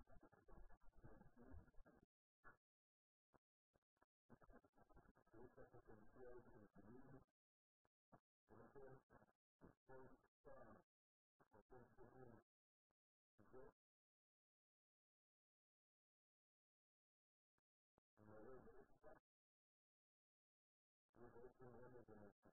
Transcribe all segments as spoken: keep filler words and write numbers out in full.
esse potencial de equilíbrio, você pode estar conseguindo ver uma vez e vai ter um ano de novo.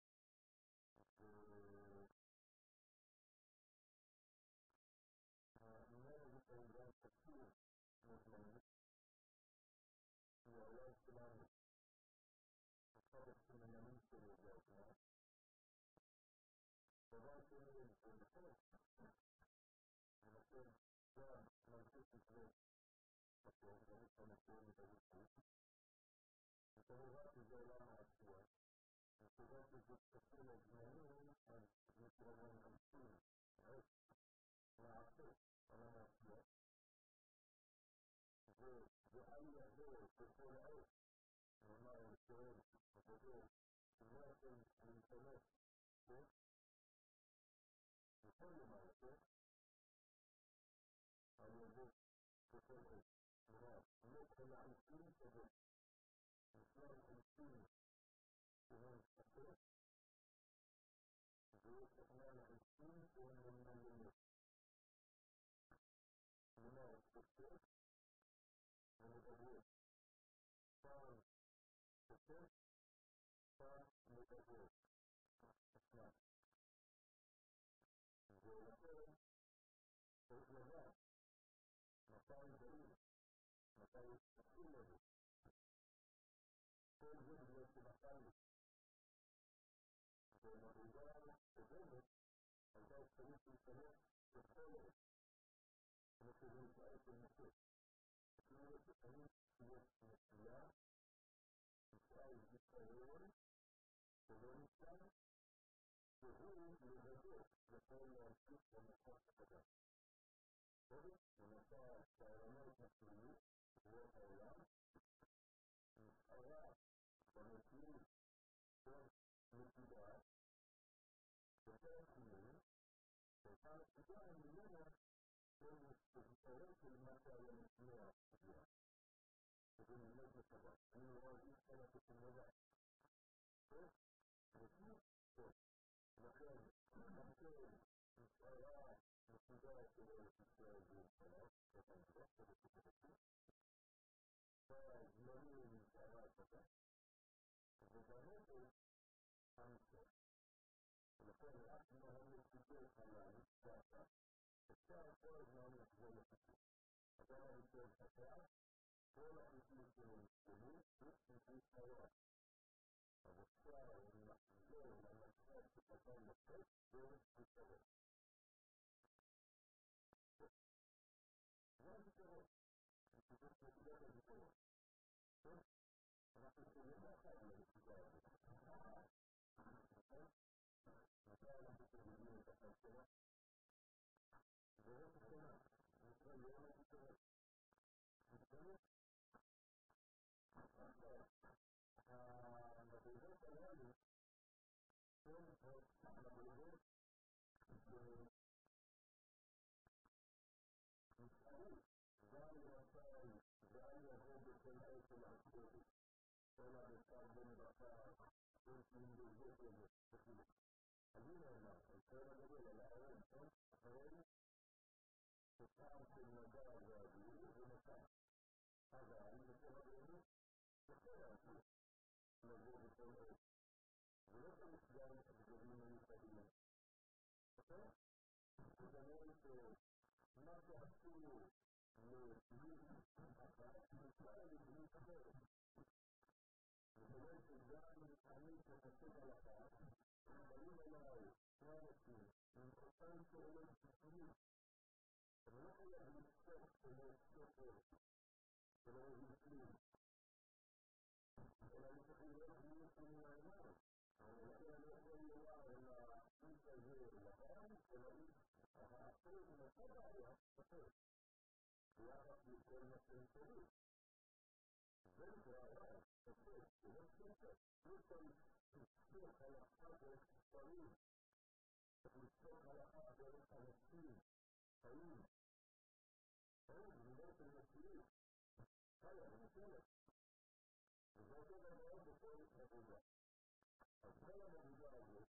A primeira diferença aqui, nos momentos, e a outra, acaba sendo uma muito legal, né? Vai ter um ano de novo, você já não sei se vê, porque eu não estou no filme da justiça. Então eu vou dizer lá na sua, você vai dizer que você não é nenhum, mas você não é nenhum, é na ação, ela na sua. وأن يزول في العيش وما يزول وتزول الناس من ثلاث وكل ما يزول أن يزول في كل الناس مثل عشرين تزول مثل عشرين وهم التكليف واستقبال عشرين وهم المليون لما التكليف ومتزول صار التكليف صار متزول أسماء ولكن الإسلام مكان بعيد مكان كله كل جزء في مكانه والرجال تجمد الجو الشريف الكلام يتطور مثل الرسائل المسيح كلمة الأمين هي الإسلام مسائل التغيير والإنسان تغيير للغدور يقول الشيخ والمسيح كذا ومسائل كائنات مسؤولية هو الأولاد مسألات ومسؤولية والاتباع وتأكيد وكانت بداية منها من استهدارات المسائل المسؤولية بدون المجلس كذا من واجب سنة في الوضع وكيف مكان مكان مسألات مسؤوليات والاتباع فالمريض مسألات وجهاته خمسة وكان الأكبر هم الكتير حلال الساعة الساعة فوق من يحزن الكتير فكان الكتير الساعة فوق الكتير من الكتير يكتير في الساعة والساعة والمحزون لما الساعة تتكلم الكتير دون الكتير ما الكتير الكتير الكتير الكتير ولكن الكتير ما كان من الكتير مثلا في الدين تفسير غير كده مثل يوم الكتاب الثاني النتيجة الأولى كانت النتيجة مسألة زال وسائل زال يهود الآية العسكرية ولا بيستخدم بقاء من جزء من أجينا الناس الكلام يقول الأول كان غير تسعة في المجال هذه بمكان هذا عند الكلام يقول فيه مجال الكلام ولكن الإسلام الجديد القديم وكذلك ما تحصل للمسائل المتفاوتة وكذلك الجانب الحميد تتسجل لها دليل الله كانت من أسان شغل التسليم فنحن بالسفر والسفر ولو المسلم ولا يتخيل يمكن الإيمان ولكن يقول الله إلا أنت زير لهم ولئن أعطيت متبع يستطيع يعرف بكلمة سبيل ذلك رأيات تسير ونفسك يمكن الشيخ على حاجة الطريق الشيخ على حاجة التمثيل طيب طيب בריאות. הלאה, אני נותנת. וזה אותו דבר בכל עבודה. אז כל העבודה הזאת,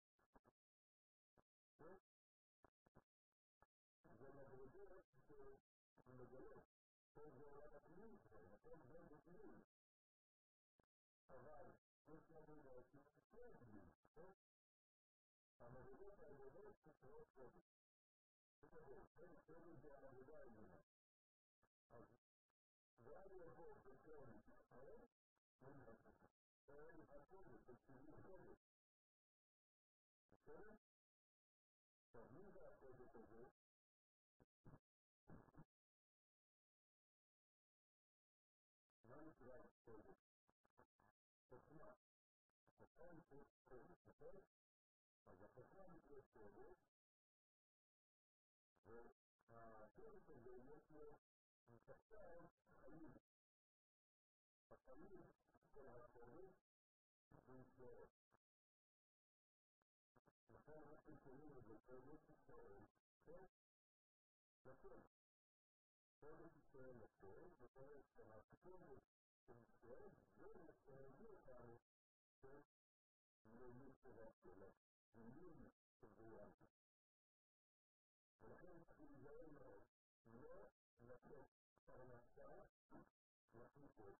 זה מדרגות שמגלות. כל זה עולם הפנימי שלהם, הכל זה בפנימי. אבל יש מדרגות שתקרה פנימי. המדרגות העבודות שקרות קודם. כן, קודם זה העבודה העליונה. אז ואז יבוא בקרן ישראל, קרן הקודש, בציבור קודש. בסדר? עכשיו, מי זה הקודש הזה? מה נקרא קודש? חוכמה. חוכמה נקראת קודש, נכון? אז החוכמה נקראת קודש, והקודש הזה יש לו מתחתיו חיים. החיים של הקודש זה ישראל. לכן אנחנו קוראים לזה קודש ישראל, כן? נכון. קודש ישראל לכל, וקודש שהקודש של ישראל, זה מביא אותנו למילים טובה שלה, מילים טובה. ולכן צריך להיזהר מאוד, לא לתת פרנסה לחוקות.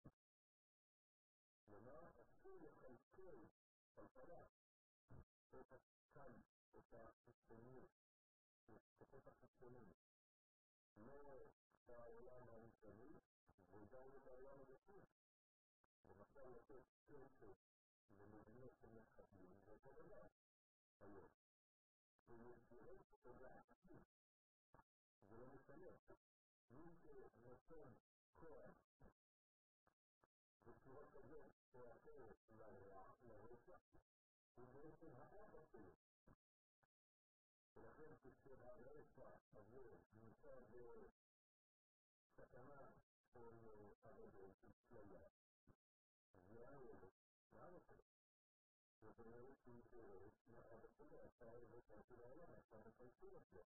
כלומר, אסור לכלכל כלכלה, את הקל, את החיצוניות, את החיצונים, לא בעולם הראשוני, וגם לא בעולם הראשי. למשל לתת כסף למדינות שמחתים, זה אותו דבר היום. ויצירת תודעה, זה לא משנה. מי שנותן כוח בצורה כזאת או אחרת לרצח, הוא בעצם האבא שלו. ולכן כשהרצח הזה נמצא בסכנה של עבודות, של צליה, זה הילד, זה האבא שלו. זאת אומרת שהוא קורא לאבא שלו, אתה הרצח של העולם, אתה מפלסים את זה.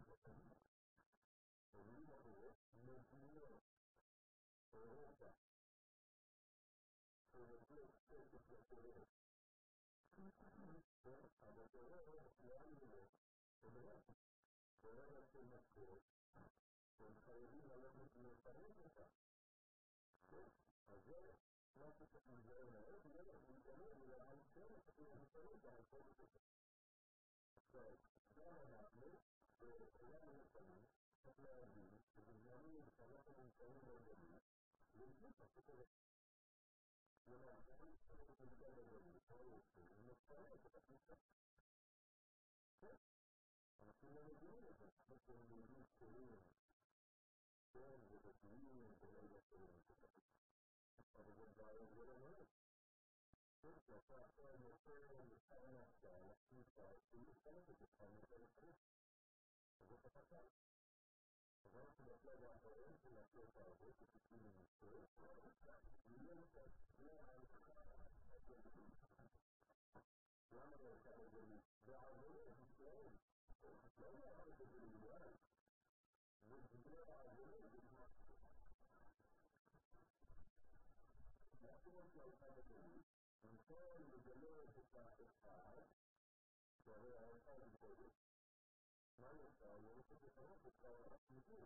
ומילים אחרות, מדינות אירופה שנותנות כסף לטרור, אבל טרור לאן ילך? טרור. טרור של משכורת, שהם חייבים ללכת לפרק אותה. אז זה מה שצריך להיזהר מאוד, ילך להתעלם, ולאן כן צריך להתעלם גם כל זה. עכשיו, גם אנחנו, בעולם הנכונים, צריך להבין שבזמנים שאנחנו נמצאים בגליל, בדיוק מה שקורה. כלומר, אנחנו נמצאים בגליל, ונפרק את הכניסה. אנשים לא מבינים את זה, כמו שהם מבינים קוראים, כן, ודתיים, ולא קוראים את זה. אבל זה בעיה, זה לא מאוד. כן, שאתה עכשיו נותן לפרנסה, לכניסה, שהיא לפרק את זה, אני רוצה לפרק. אז זה חתקה. אז אנחנו בשלב האחרון של לעשות העבוד, שתקום למצוא, ויהיה למה לא עושה בגליל? בעבודת ישראל. לא לעבוד בגליל, ודיבר העבודת בגליל. מהסיבות שעושה בגליל, במקום לגלות את האחד, שהרי האחד הוא קודש, מה יוצא? הוא רוצה לפרק את הסיפור.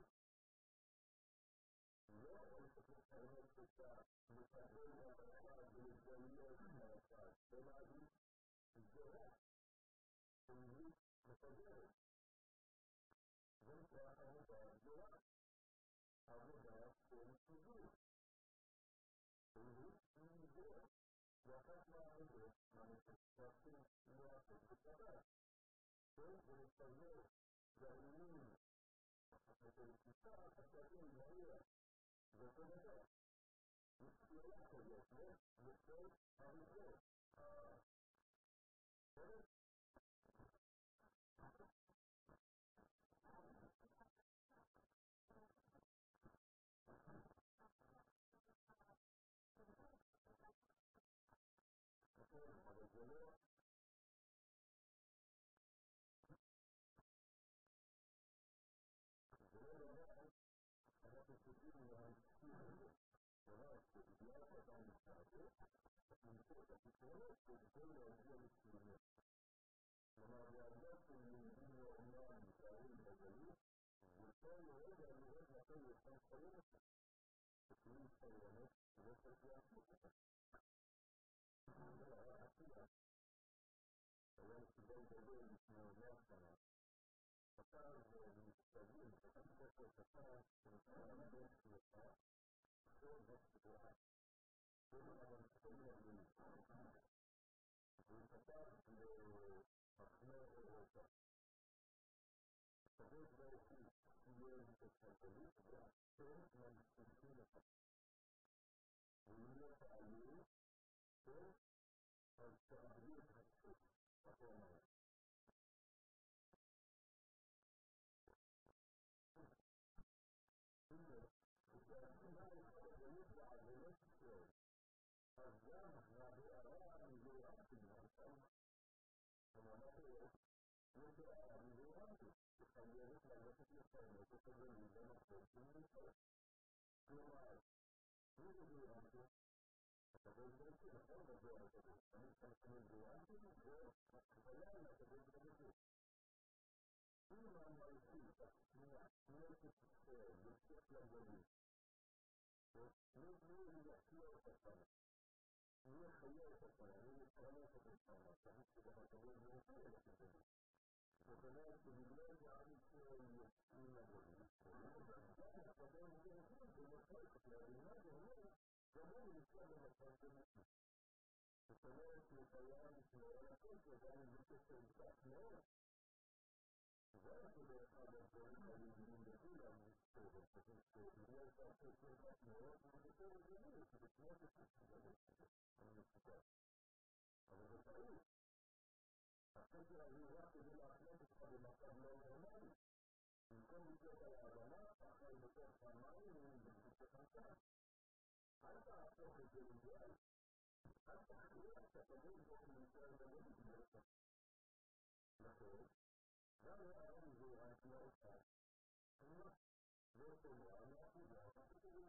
לא רוצה לפרק את המקבל מהאחד ולגלות מהאחד, ולהגיד גזרה, פעילות מסודרת. זה נקרא עבודה גדולה, עבודה של סידור. פעילות מגדרת, ואחת מהעבודות שאנחנו לעשות בשבת. ולסדר גרעינים של כיתה, חשבים, מהיר, ואותו דבר. מספירה כזאת, לכל הריחות. בסדר? אבל זה לא... זה לא דבר, אנחנו שתגידו להמשיך את זה. דבר שבגלל שאדם מתערב, למצוא את הפתרונות כדי להגיע לציונות. כלומר, בעבודה של יהודים לעולם מתארים בגלות, וכל רגע נראה מתי יכול לסיים אותה. וכאילו מסיימת, לא צריך להמשיך אותה. זה היה עשייה. היה סיבל גדול לפני מאה שנה. כתב ומסתגלים, כתב ספר כתב, שנקרא המדור שלך, סוד וסדרה. זה מה המסתגלים הגדולים. והוא כתב למחנה אירופה. הקדוש ברוך הוא סיים את הגלות, ואתם ממשיכים אותה. ואם לא תעלו, אז תעבדו את הצורך. אתה אומר. כשהתחילה את הגלות לעבודת ישראל, אז גם מהבערה מזורעתים הרצאה. כלומר, יש בערה מזורעתים, שחייבת ללכת לפנות את הגלות למקום שמותר. כלומר, מי מזורעתים? הקדוש ברוך הוא נכון בזוהר הקדוש. אני חלקנו מזורעתים, והתחלה לקדוש ברוך הוא. אם המלכות השנייה, כנסת ישראל, יוצאת לגלות, מי יחיה את השנה? מי יחיה את השנה? מי יפרנס את השנה? צריך שגם הקדוש ברוך הוא ילך לגלות. זאת אומרת שבגלל שעם ישראל יוצאים לגלות, גם הקדוש ברוך הוא שמחלקת להבינה ואומר, גם הוא נמצא במצב שמחלקת. זאת אומרת שקיים לשמור על הכל, וגם אם זה קצת מאוד, זה שבדרך כלל הדברים היהודים בכולם מסתובב, שבגלל שהכל קצת מאוד, זה בסדר גמור, שבכנסת מסתובב, אני מסתובב. אבל זה טעות. הספר הזה רק כדי להכניס אותך במצב לא נורמלי. במקום לקרוא על ההבנה, אחרי בתוך המים ובתוך חמצן. אל תהפוך את זה אידיאל. אל תכריח שהקדוש ברוך הוא נמצא בגלות בלך. לכן, גם העם זה רק לאותה. לא תאמרה, מהחודה, מהחודה.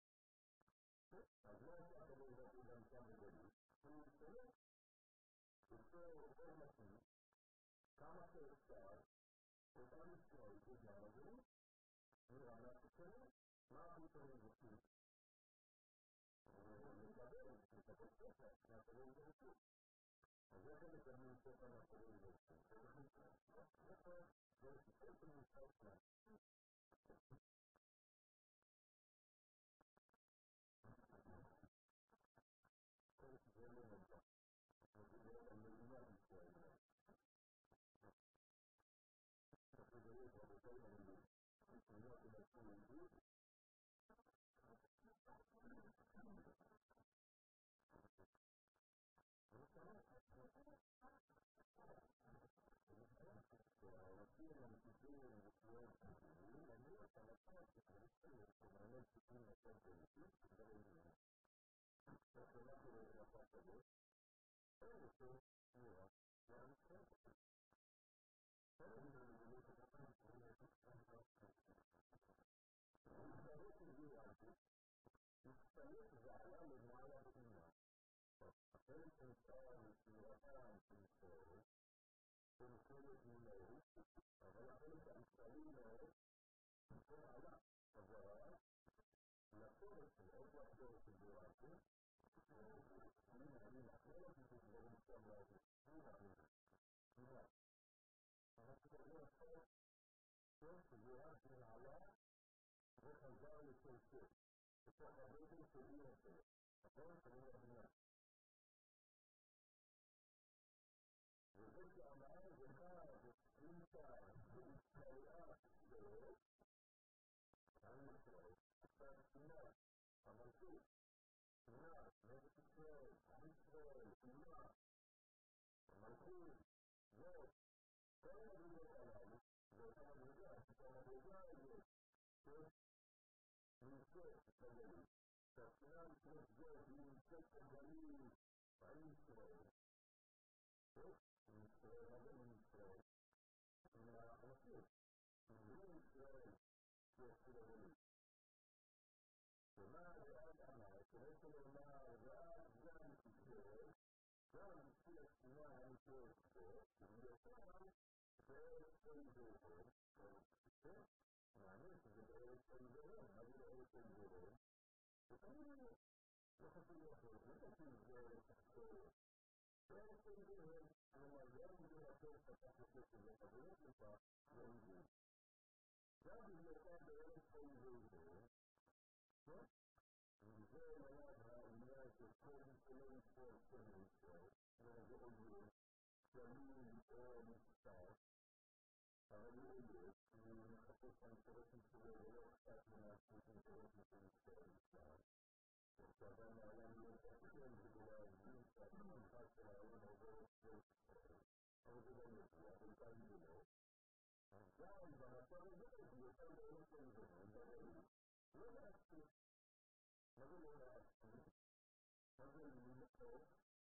אז לא עושה הקדוש ברוך הוא גם שם בגלות. הוא יצטרך. יוצא יותר מתאים, כמה שאפשר, אותם ישראל בזמן הגלות. נראה מהפתרון. מה הפתרון רוצים? לקבל, לקבל ספר, מהקדוש ברוך הוא. אז איך הם מקבלים ספר מהקדוש ברוך הוא? זה ספר נמצא כאן. כל זה לא נמצא. זה על מדינת ישראל. תפקידויות רבותיי הרבים. תפקידויות שנעשו לעברית. הערכים המתיקים וקריאות סיפורים, אני את הלכה שתריסטריות שמעלה סיפורים יותר פוליטיים, שכבר עניין. השאלה שלו זה הפעם כזאת, אין אותו תמורה לערכים. כל הזמן לגלות את הפעם כזאת, להסתלק לזירעתי, להסתלק ועלה למעלה באימה. החלק שנקרא לסבירתם של ישראל, במחלת מולאו, אבל החלק המסתלים מאוד, הוא עלה חזרה, לחלק שלו, לחזור של זירעתי, אני מעלים החלק שתדברים שם להגיד, אני מעלים, אני מעלים. אנחנו מדברים עכשיו, שזירעתי עלה, וחזר לסלסל, בתוך הבטן של אי הזה, נכון? שאני מבינה. וזה שאמר זכה וספינתה והתקרעה שדרות, עם ישראל, והתקינה, המלכות, תקינה, נגד ישראל, עם ישראל, תקינה, המלכות, זאת, כל המדרגות הללו, ואותה מדרגה, את המדרגה הזאת, שנמצאת את הגלות, שהתקינה נקראת זאת, היא נמצאת את הגלות, עם ישראל, עם ישראל, מה זה עם ישראל? עם האנשים, עם ישראל שיצאו לגלות. רוצה לומר, ואז גם תקרא, גם לפי התמונה המתוארת בו, ובכלל, בארץ אין זרם, מעניין שזה בארץ אין זרם, מה זה בארץ אין זרם? ותמיד לא חשוב לכם, לא חשוב בארץ אחרת. בארץ אין זרם, כלומר, גם אם זה אחר פתח לכסף לחברות לך, לא יגיד. גם אם יצא בארץ אין זרם, וזה היה העניין של כל שלא נשפור של ישראל, וזה עולה, שאני או מספר, אבל הוא עולה, כי הוא מחפש האינטרסים שלו ולא אכפת למשהו אינטרסים של ישראל מספר. וכשאדם העולם לא תחשם כדי להבין שהתמחה של העולם עובר את כל ישראל, אבל זה לא ידוע, בינתיים זה לא. גם במצב הזה, הוא יוצא בארץ אין זמן, בגלל לא להספיק. מה זה לא להספיק? מה זה ללמוד?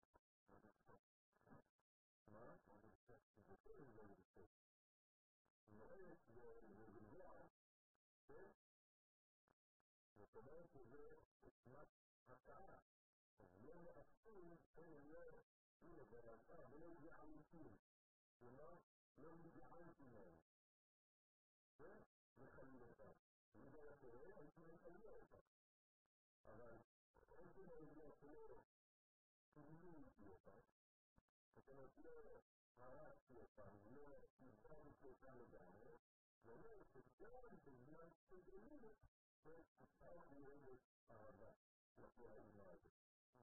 מה? זה כן לא ללמוד. מועד זה גבוה, כן? זאת אומרת שזה כמעט הצעה. לא להספיק, אין לא, הנה ברצה, ולא יגעלותים. כלומר, לא יגעלותים להם. כן? מחליל אותם. אם זה קורה, הייתי מחליל אותם. אבל איזה מעילה שלא תמיד אותה, זאת אומרת לא הרסתי אותם, לא נבחרתי אותם לגמרי, ואומר שגם בזמן שגרמית, ותפעל מיועדת אהבה לפי האימה הזאת.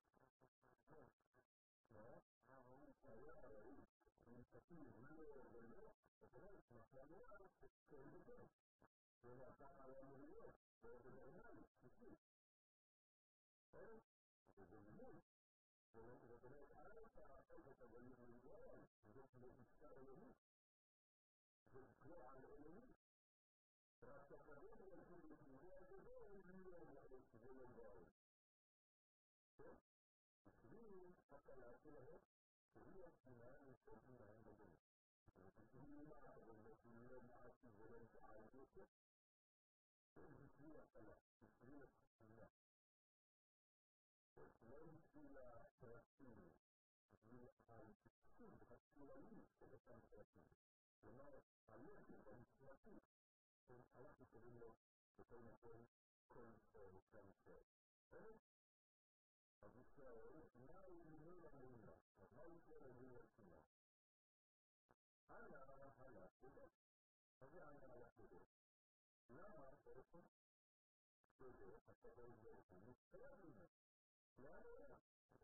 מה? היה הראי, נמצאים לא ולא, זאת אומרת, נפלה נראה שכן וכן, ונעשה על המריות, באופן נורמלי, פשוט. וזה גמול, זאת אומרת, א' תעשו את הגלים לגמרי, זאת בעסקה אלוהית, זה קבוע על אלוהית. רק שהקדוש ברוך הוא בקבוע הגדול, לא ידעת שזה לא גאון. כן? בשביל הקלה שלהם, שהיא התמונה נמצאת מנהים בגלות. בשביל מה הקדוש לא מעשי ולא פעל יותר? בשביל הקלה, בשביל התמונה. לא בשביל הפרטים, בשביל התקצוב הכללי של אותם פרטים. כלומר, הלכת המשמעתית, אנחנו קוראים לו בכל מקום כל ישראל. אז ישראל, מהו לימוד המדינה? מהו כל המדינה השנייה? הלאה, הלאה, כדאי. מה זה הלאה, הלאה, כדאי? למה בעצם? כדאי, הקדוש ברוך הוא מתחייב ממנו. למה לא?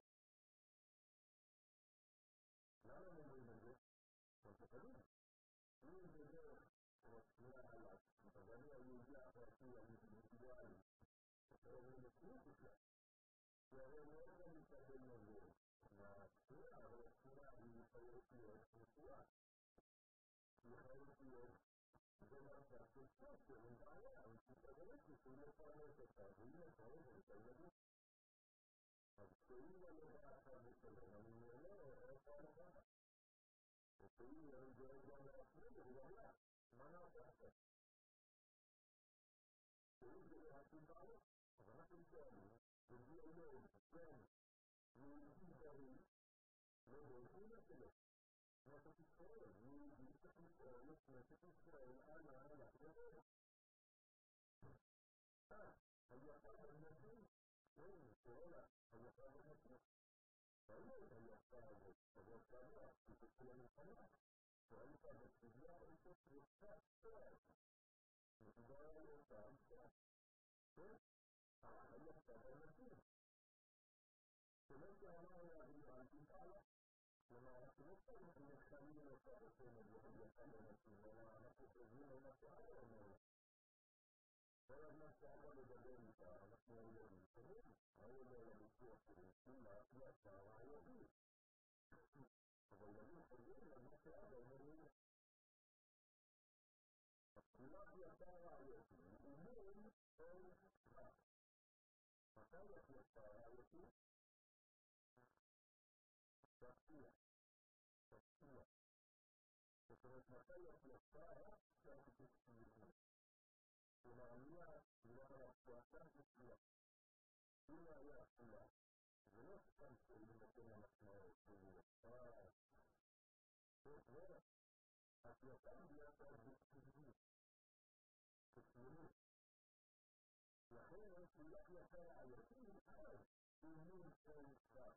למה אומרים את זה? כמו שתמיד. אם זה דרך שנייה הלאה, אז אני היהודי הפרטי האינדיבידואלי, שאומרים את מי בכלל? כי הרי מאוד גם מתקבל מזה מהשנייה, אבל השנייה היא חייבת להיות נשואה. היא חייבת להיות זה מצב של ספר, עם בעיה, עם מתקבלת שהיא לא פרנס אותה, והיא מפרנסת את הילדים. אז כשהיא לא לדעת המתקבל, אני אומר, איפה הנבא? וכשהיא לא דואג גם לעצמי, אני לא יודע, מה נעשה אחר? כשהיא זה להקים בעיה, אז אנחנו שואלים, וזה אומר, כן, יהודי בריא, לא דואגים לשלו. כנסת ישראל, יהודי כנסת ישראל, כנסת ישראל, אנה, אנה, כנסת. אה, היפה בנשים, כן, שאלה, היפה בנשים. ראינו את היפה הזאת, הזאת שעברה, שתצאי למלחמה. ראינו את בסוגיה הזאת, יפה, טוב. מדובר על יפה, יפה. כן? היפה בנשים. כמו שאמר להגיד, אל תתעלה. כלומר, אנחנו לא סתם מחמים אותה בשם הזה, היפה בנשים, אלא אנחנו חוזרים על מה שאלה אומרת. כל הזמן שאלה לדבר איתה, אנחנו הילדים טובים, היו לו לביצוע שלי, כולה, יפה, הילדים. אבל ילדים חוזרים על מה שאלה אומרים, כולה יפה הילדים, ומון כל כך. מתי יפה הילדים? תפתיע, תפתיע. זאת אומרת, מתי יפה שהתפתיע? כלומר, אני לא יכול להפתיע, תפתיע. אם היה כולה, זה לא סתם שאם נותן המשמעות, זה החלטה ביותר בקטנות, בקטנות. לכן תפילת יותר עייתית, אז אימון של צד.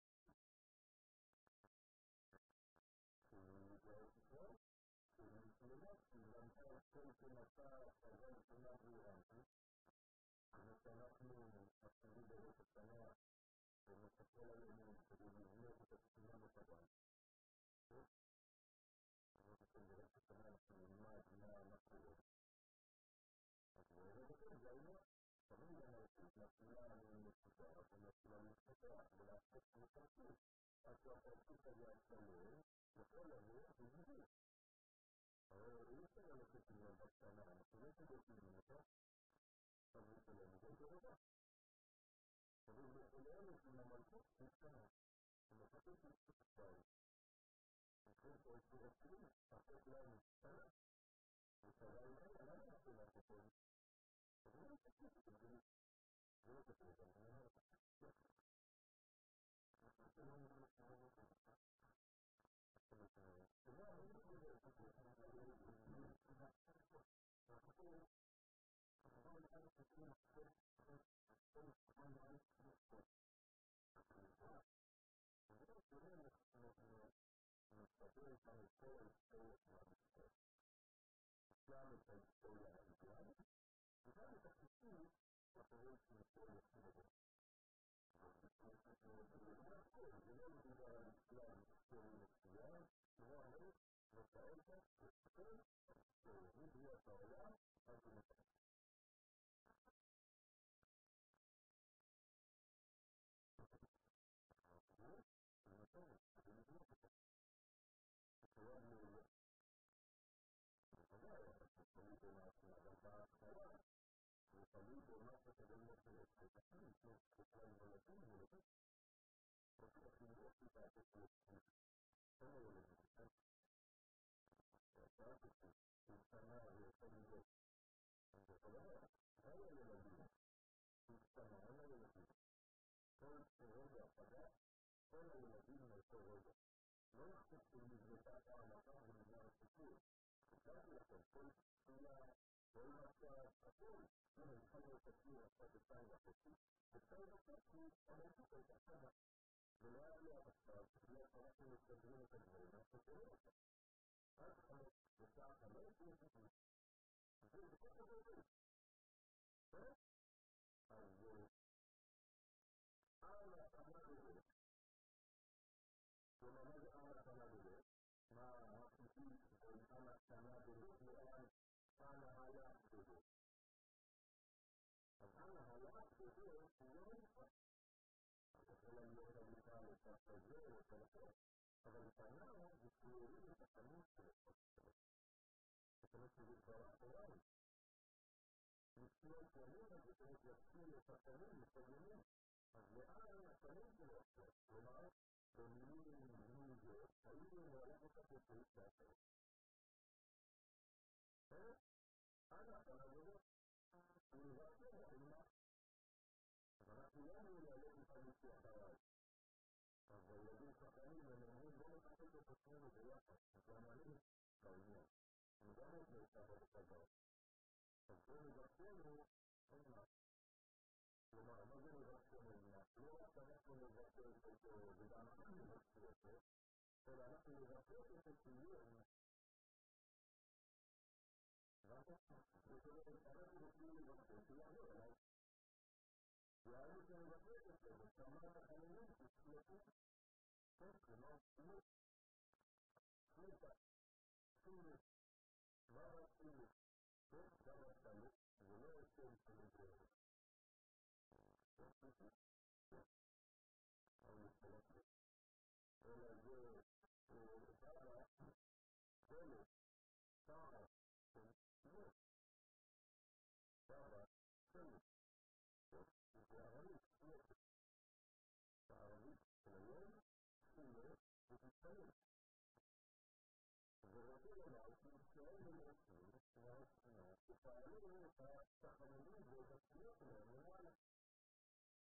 כי זה טוב, כי מתלונות, כי למצוא כל תנתה חזר תנה ברורנטי, ושאנחנו מתחילים בראש השנה, ומסתכל עלינו כדי לבנות את התפילה מחדש. ואתם בראש השנה אנחנו נלמד מה קורה. אז ובכן זה העניין. תמיד אמרתי, מתחילה אני מסתכל, אז אני מתחילה להסתכל, ולעשות מפרצות. אז שהפרצות הזה הצלם, יכול לבוא בזבוז. הרי אי אפשר ללכת לבוא בקטנה, אנחנו לא תגושים אותה, אז זה שלנו זה יותר אותה. אבל זה שלנו עם המלכות קטנה, המלכות קטנה. לכן כל שרצים, תחת לנו קטנה, ושרה אליי, למה אנחנו לעשות? אז לא תקציב, זה לא תקציב, אני אומר לך.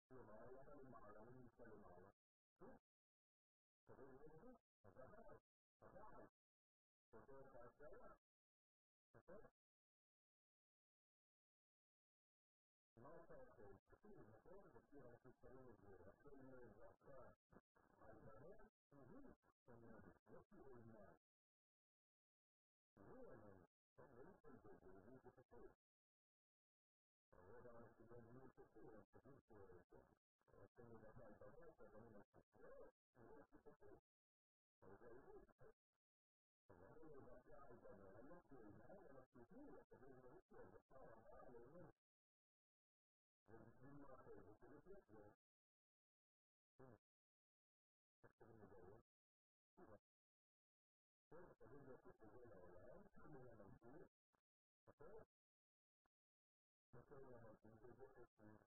למעלה, למעלה, ונמצא למעלה. תבין את זה? אבל, אבל, זאת ההצעה. נכון? מה אתה עושה? תקשיב, נכון? תקשיב, אנחנו שמים את זה. השם זעקה על בנות, תבין. זאת אומרת, לא תראו מה. תראו עלינו. לא נתקלת את זה, זה זה תקשיב. הרוב האנשים לא מבינים תקשיב, הם תקשיב פה. אתם מדבר על בנות, אבל אני לא לא, לא תקשיב. אבל זה עברית. אבל אני מדבר על בנות, אני לא תראו מה, אבל תקשיב, תקשיב, לא תקשיב, זה פעם הבאה, לא יודע. ובשביל מה אחרי זה, כדי שזה, תקשיבים לגבי, כל תקשיבים לעשות את זה לעולם, תקשיבים למלכות, נכון? תקשיבים למלכות, וזה תקשיבים.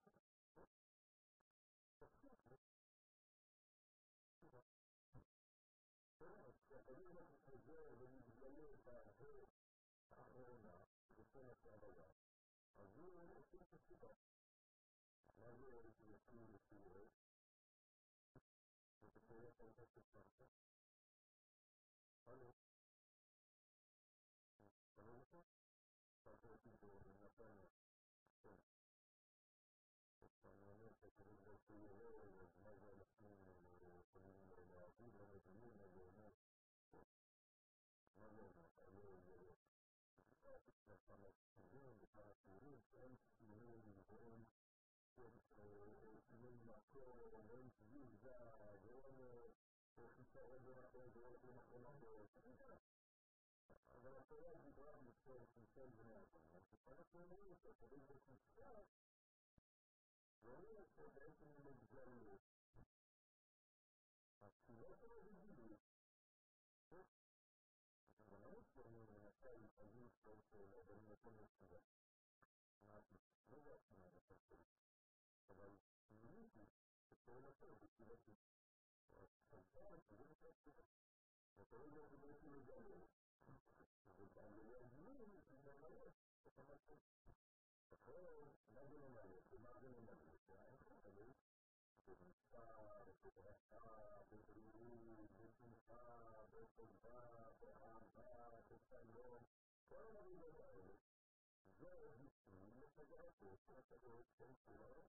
תקשיבים לעשות את זה ולהתגלה בהרבה האחרונה, בכל הצעדה, אז הוא עושים את הסיבה. מה זה יוצאים לסיורי? ותקשיבים את הסיבה. הלו, תקשיבים לך? תקשיבים בנתניה. אני אומר שתקשיבים לסיורי, ומה זה אנשים יכולים להגיד למדינים, אז הוא אומר, מה זה אומר? אני אומר, וכמה סיורים, וכמה סיורים, שאין סיורים, ואין סיורים מקור, ואין סביבה, ואין חיסרון במקור, ואין במקום אחר. אבל התורה דיברה בקצור חיסר בני אדם. אנחנו אומרים שתקשיבים לחיסר, ואומרים שבעצם מגזרים. התפילה שלו היא גילי. אבל אני שאני מנסה להתאגיד של אדם נתון לסביבה. אמרתי, לא זה עצמה לתקציב. אבל מיניתי שתקשיבים לסביבה בקציבתי. חלקה, תקשיבים לסביבה. ותקשיבים לסביבה שמגלל. ובכלל להזמין, זה ממלא. את המצב. נכון, מה זה ממלא? ומה זה ממלא? זה ממלא. במספר, בברכה, בבריאות, בשמחה, בטובה, באהבה, בשלום, כל המילות האלה, זה ביטוי לפגעתו של הקדוש ברוך הוא.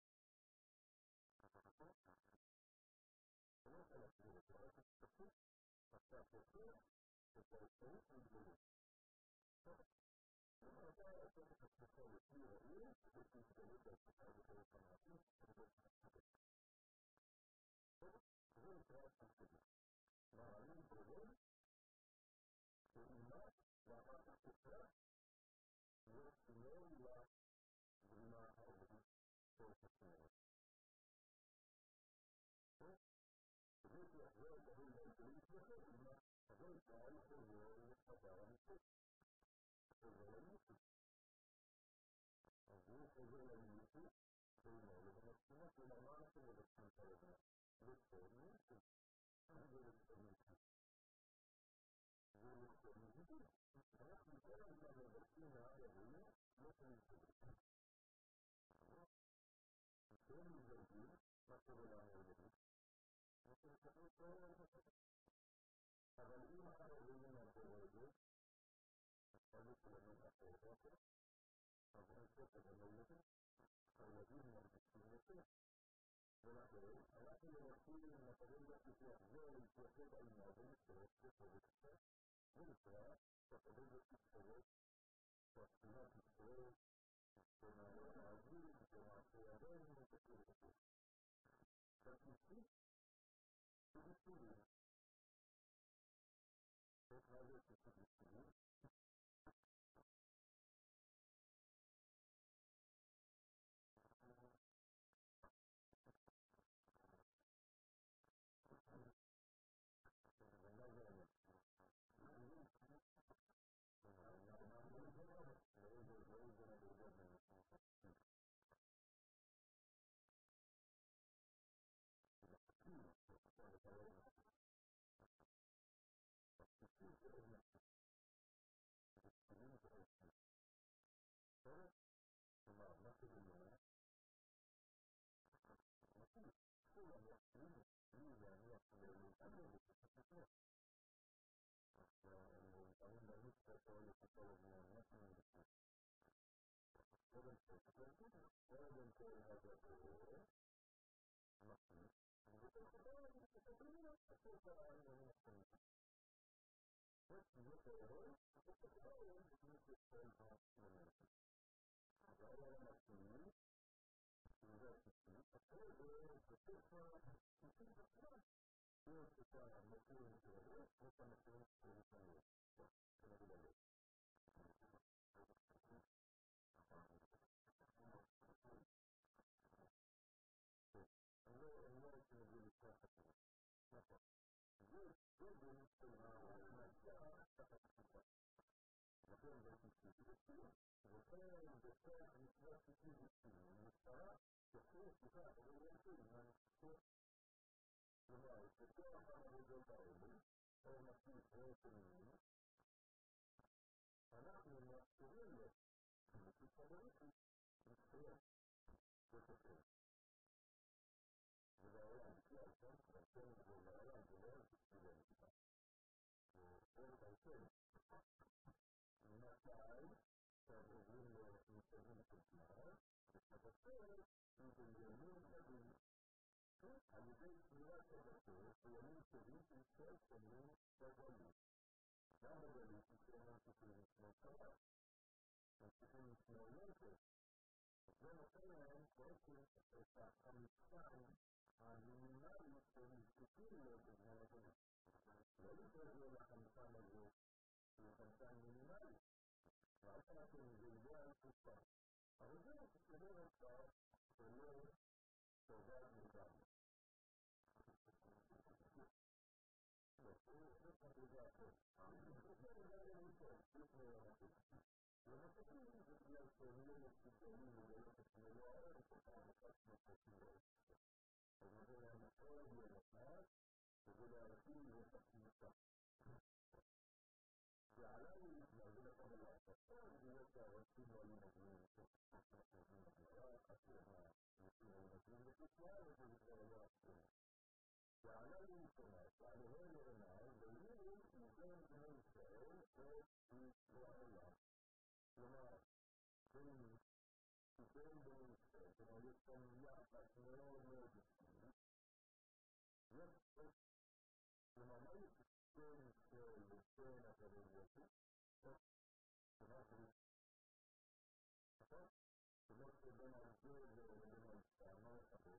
אני רוצה להסביר את זה, רק פשוט, אתה פשוט, את האפשרות להתגלות. אתה לעשות את עצמך לפי ראוי, ותתגלות לעצמך בדרך המעשית, זה נקרא התפקיד. מעלים גדול, ואימת ואחר כך תקרא, ושינוי לגרימה העובדית של תקנות. וזה שיחזור דברים לעיקרים שלכם, אימת, אבל פעל חוזר לחדר המיסות. חוזר למיסות. אז הוא חוזר למיסות, ואימו לבנתנו, כלומר מה אנחנו מבקשים כרגע? לצור מיסות. זה לצור מיסות. זה לצור מיסות. אנחנו כל הזמן מבקשים מהאלוהים לא תמיד. כשהם מזרדים, מה קורה לאלוהים? אנחנו מקבלים כל הזמן. אבל אם האלוהים מאחורי זה, אז יש לנו אחרת אותו, אז אין ספר אלוהים, הילדים מרגישים יותר. ולכן, אנחנו מנסים לקבל בפיתוח זה, להתייחד על מעבוד שעות וחובת קצת, ונקרא, לקבל בפיתוח שהתפילה תקרה, ומעלה העזים, ומעשה ידינו, וכו' וכו'. בפיתוח, זה ביטולים. איך מה זה פיתוח ביטולים? ומה זה אומר? לי להניח להתאמן ולתפקד. לפעמים במצווה פועל לכל הזמן, מה שאני רוצה. קודם כל, קודם כל הדבר, המתאים, ובתוך הדבר אני מתקבלים לו, עשו את העניינים הקטנים. זה תאורון, ובתוך הדבר אני מתקבל העניינים. הדבר המתאים, וזה התקציב, אחרי זה, בתוך התקציב עצמם, יש את המקרים שלנו, ואת המקרים שלנו. שנגיד עליו. אני לא רוצה להגיד לפתוח את זה. נכון. זה באמת של המעשה תחת התקופה. לכן זה תקציב ותקציב. וכן בכך מצוות תקציב ותקציב. המשטרה תקציב, סליחה, אבל לא תקציב, אני תקציב. כלומר, בכוח העבודות האלה, או מקיף או תמימים, אנחנו מאפשרים לו, מקיף חבריתי, מצוין. זה תקציב. ובעולם בכלל, כן? כן, ובעולם זה לא רק תקציב המקיפה. זה תקציב. מתי שעוברים למצבים של תנאי, ותקציב עם ימים טובים. על ידי שמירת תקציב, וימים טובים שישראל שומרים בגלות. גם בגלות ישראל צריכים לשמור שבת. הם צריכים לשמור נפש. זה נותן להם בעצם את המבחן המינימלי שהם זקוקים לו בזמן הגלות. לא להתרגל לחמצן הזה, הוא חמצן מינימלי. ואז אנחנו נגלגל על תקופה. אבל זה שתקבל אותה שלא תובד לגמרי. זה תקובה אחרת. זה נגלגל ראשון, לפני המתאים. ומתאים זה בגלל שהם לא מסוגלים לגלות את מלוא הערך אותה המחת מפתים בעצם. אז זה מאוד ילד, וזה להרחיב את התקופה. ועליו להתנגד לקבלה. עכשיו זה שהרצים לא היו מגיעים לתוך התקופה הגמרא, כאשר האנשים היו מגיעים לתקופה, וזה כבר לא עצמו. ועליו להתנגד, ועליהם לעיניו, והיו מבין בני ישראל את העולם. כלומר, בין בני ישראל, כלומר יש כאן יחס מאוד מאוד עצמי, יש את, כלומר, מה יש בין ישראל לבין הקדוש כלומר, נכון? כלומר שבין הגדול לבין האישה, מה לחבר?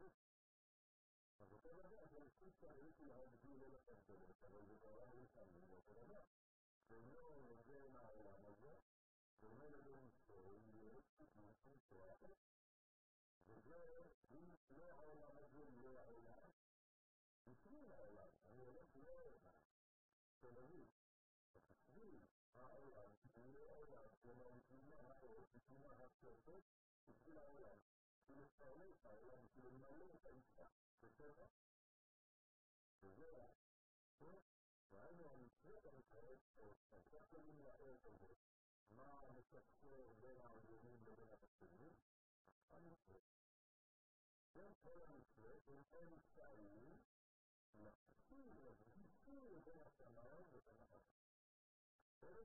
אז אותו דבר, זה לפי צריך להגדיל אל הגדולות, אבל זה בעולם לפעמים, זה אותו דבר. ולא לבין העולם הזה, ולא לבין ישראל, יש סיכוי של כוח, וזה, אם לא העולם הזה, לא העולם, בשביל העולם, אני הולך לא העולם, תל אביב, בשביל העולם, בשביל העולם, כלומר, בשביל מה העולם, בשביל מה הסרטות, בשביל העולם, בשביל לפרנס העולם, בשביל למלא את האישה, בסדר? וזה, והיינו המצוות המתחרט פה, עכשיו קודם לעת הזה, מה המקשר בין העליונים לבין התקציבים? המצוות. בין כל המצוות, בין כל מצטערים, לתקציב, לתקציב לבין השמיים ובין החיים. בסדר?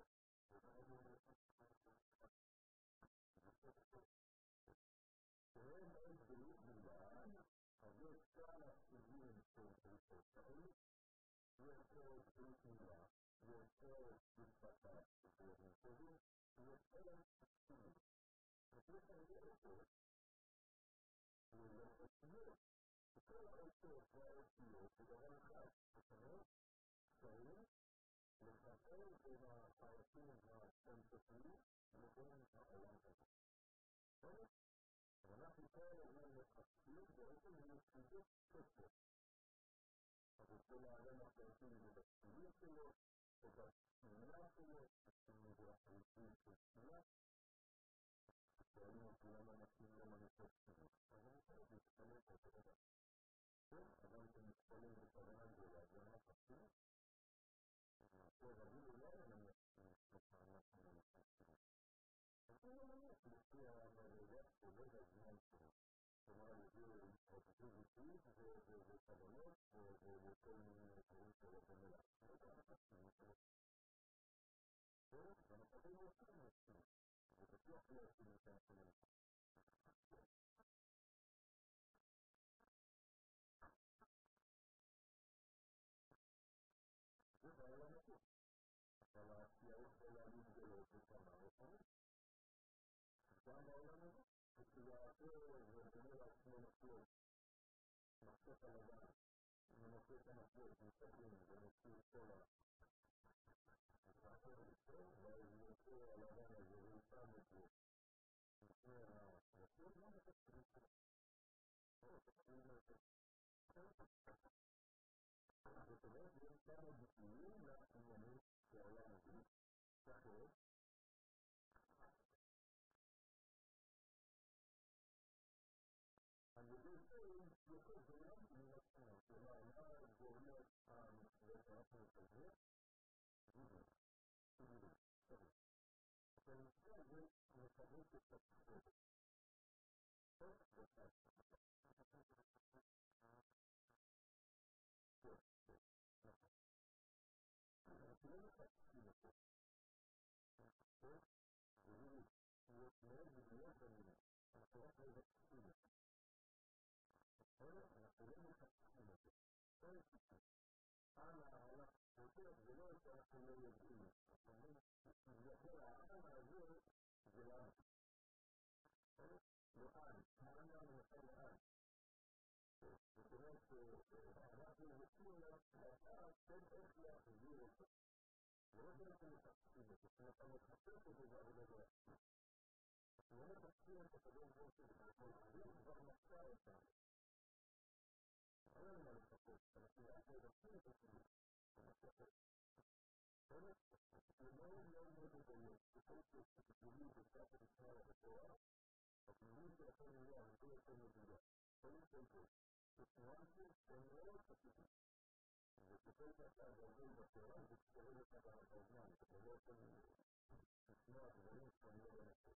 שהם עוד בריאות מילה, אז יש כאן הסוגים של בריאות כאלה, יש עוד בריאות מילה, יש עוד בשפתה, שבריאות טובים, ויש עוד תקציבים. וכי שאני אותו, הוא לא תקציבים. וכל האותות והאותיות זה דבר אחד, זאת אומרת, לחבר בין הפרטים והאינסופיים לבין העולם הזה. בסדר? אז אנחנו כל הזמן מחפשים בעצם לנקודות קשר. אז כל האדם הפרטים זה בתפילים שלו, או בתפילה שלו, בתפילים והפרטים של תפילה, שואלים אותי למה אנשים לא מנסות תפילים. אז אני חושב להתפלל את אותו דבר. כן, אדם שמתפלל בכוונה גדולה, זה מה חפשים? פה רגיל לא למניח לפעמים למניח. אז הוא לא מניח לפי המדרגה שלו והזמן שלו. כלומר, יביאו התפוצצות ריפוי וכוונות וכל מיני דברים כאלה במלאך. זה גם התפקיד שלו. גם התפקיד עושים עושים. זה בטוח לא עושים אותם שלנו. זה בעיה נקוד. אבל העשייה יכולה להתגלות בכמה רפאים. גם בעולם הזה, שכיעתו ובנה לעצמו נפלות, נפלות על אדם, ונפלות הנפלות, מסתכלים, ונפלות כל ה... ונפלות לסתור, והנפלות על אדם הזה, ונפלות נפלות. לפני הנפלות, מה נפלות? זאת אומרת, יש כמה ביטויים לעניינים שהעולם הזה, ככה, על ידי זה, יוכל גורם מן עצמו, כלומר, מה גורם המצוות שאנחנו מקבלים? גידול, גידול, סביר. בנושא הזה, מקבלים את התפקיד. טוב, וקל. טוב, טוב, נכון. אנחנו לא מתפקידים אותו. טוב, וגידול, הוא מאוד מדויק במילה. אנחנו רק לא מתפקידים אותו. אנחנו לא מחפשים אותו. כל סיפור. אנה הלך יותר, זה לא שאנחנו לא יודעים. אנחנו אומרים, כביכול האנה הזה זה למה. לאן, האנה מנסה לאן. זאת אומרת שאנחנו רוצים לדעת איך להחזיר אותו. זה לא שאנחנו מחפשים אותו. אנחנו מחפש אותו זה עבודה לא יחזיר. אנחנו לא מחפשים את הקדום בו שבכל חזיר כבר מצא אותנו. אין לנו מה לחפש, אנחנו רק מבצעים את עצמנו. זה מאוד מאוד מאוד מדויק. ככל שתקבולים בשעת המשמע לתורה, התקבולים שלכם יהיה הרבה יותר מדויק. קודם כל זה. ותנואנסים הם מאוד חשובים. וככל שאתה גדול בתורה, זה תקרב לך בזמן. אתה לא יכול לשמוע דברים שהם לא בנפש.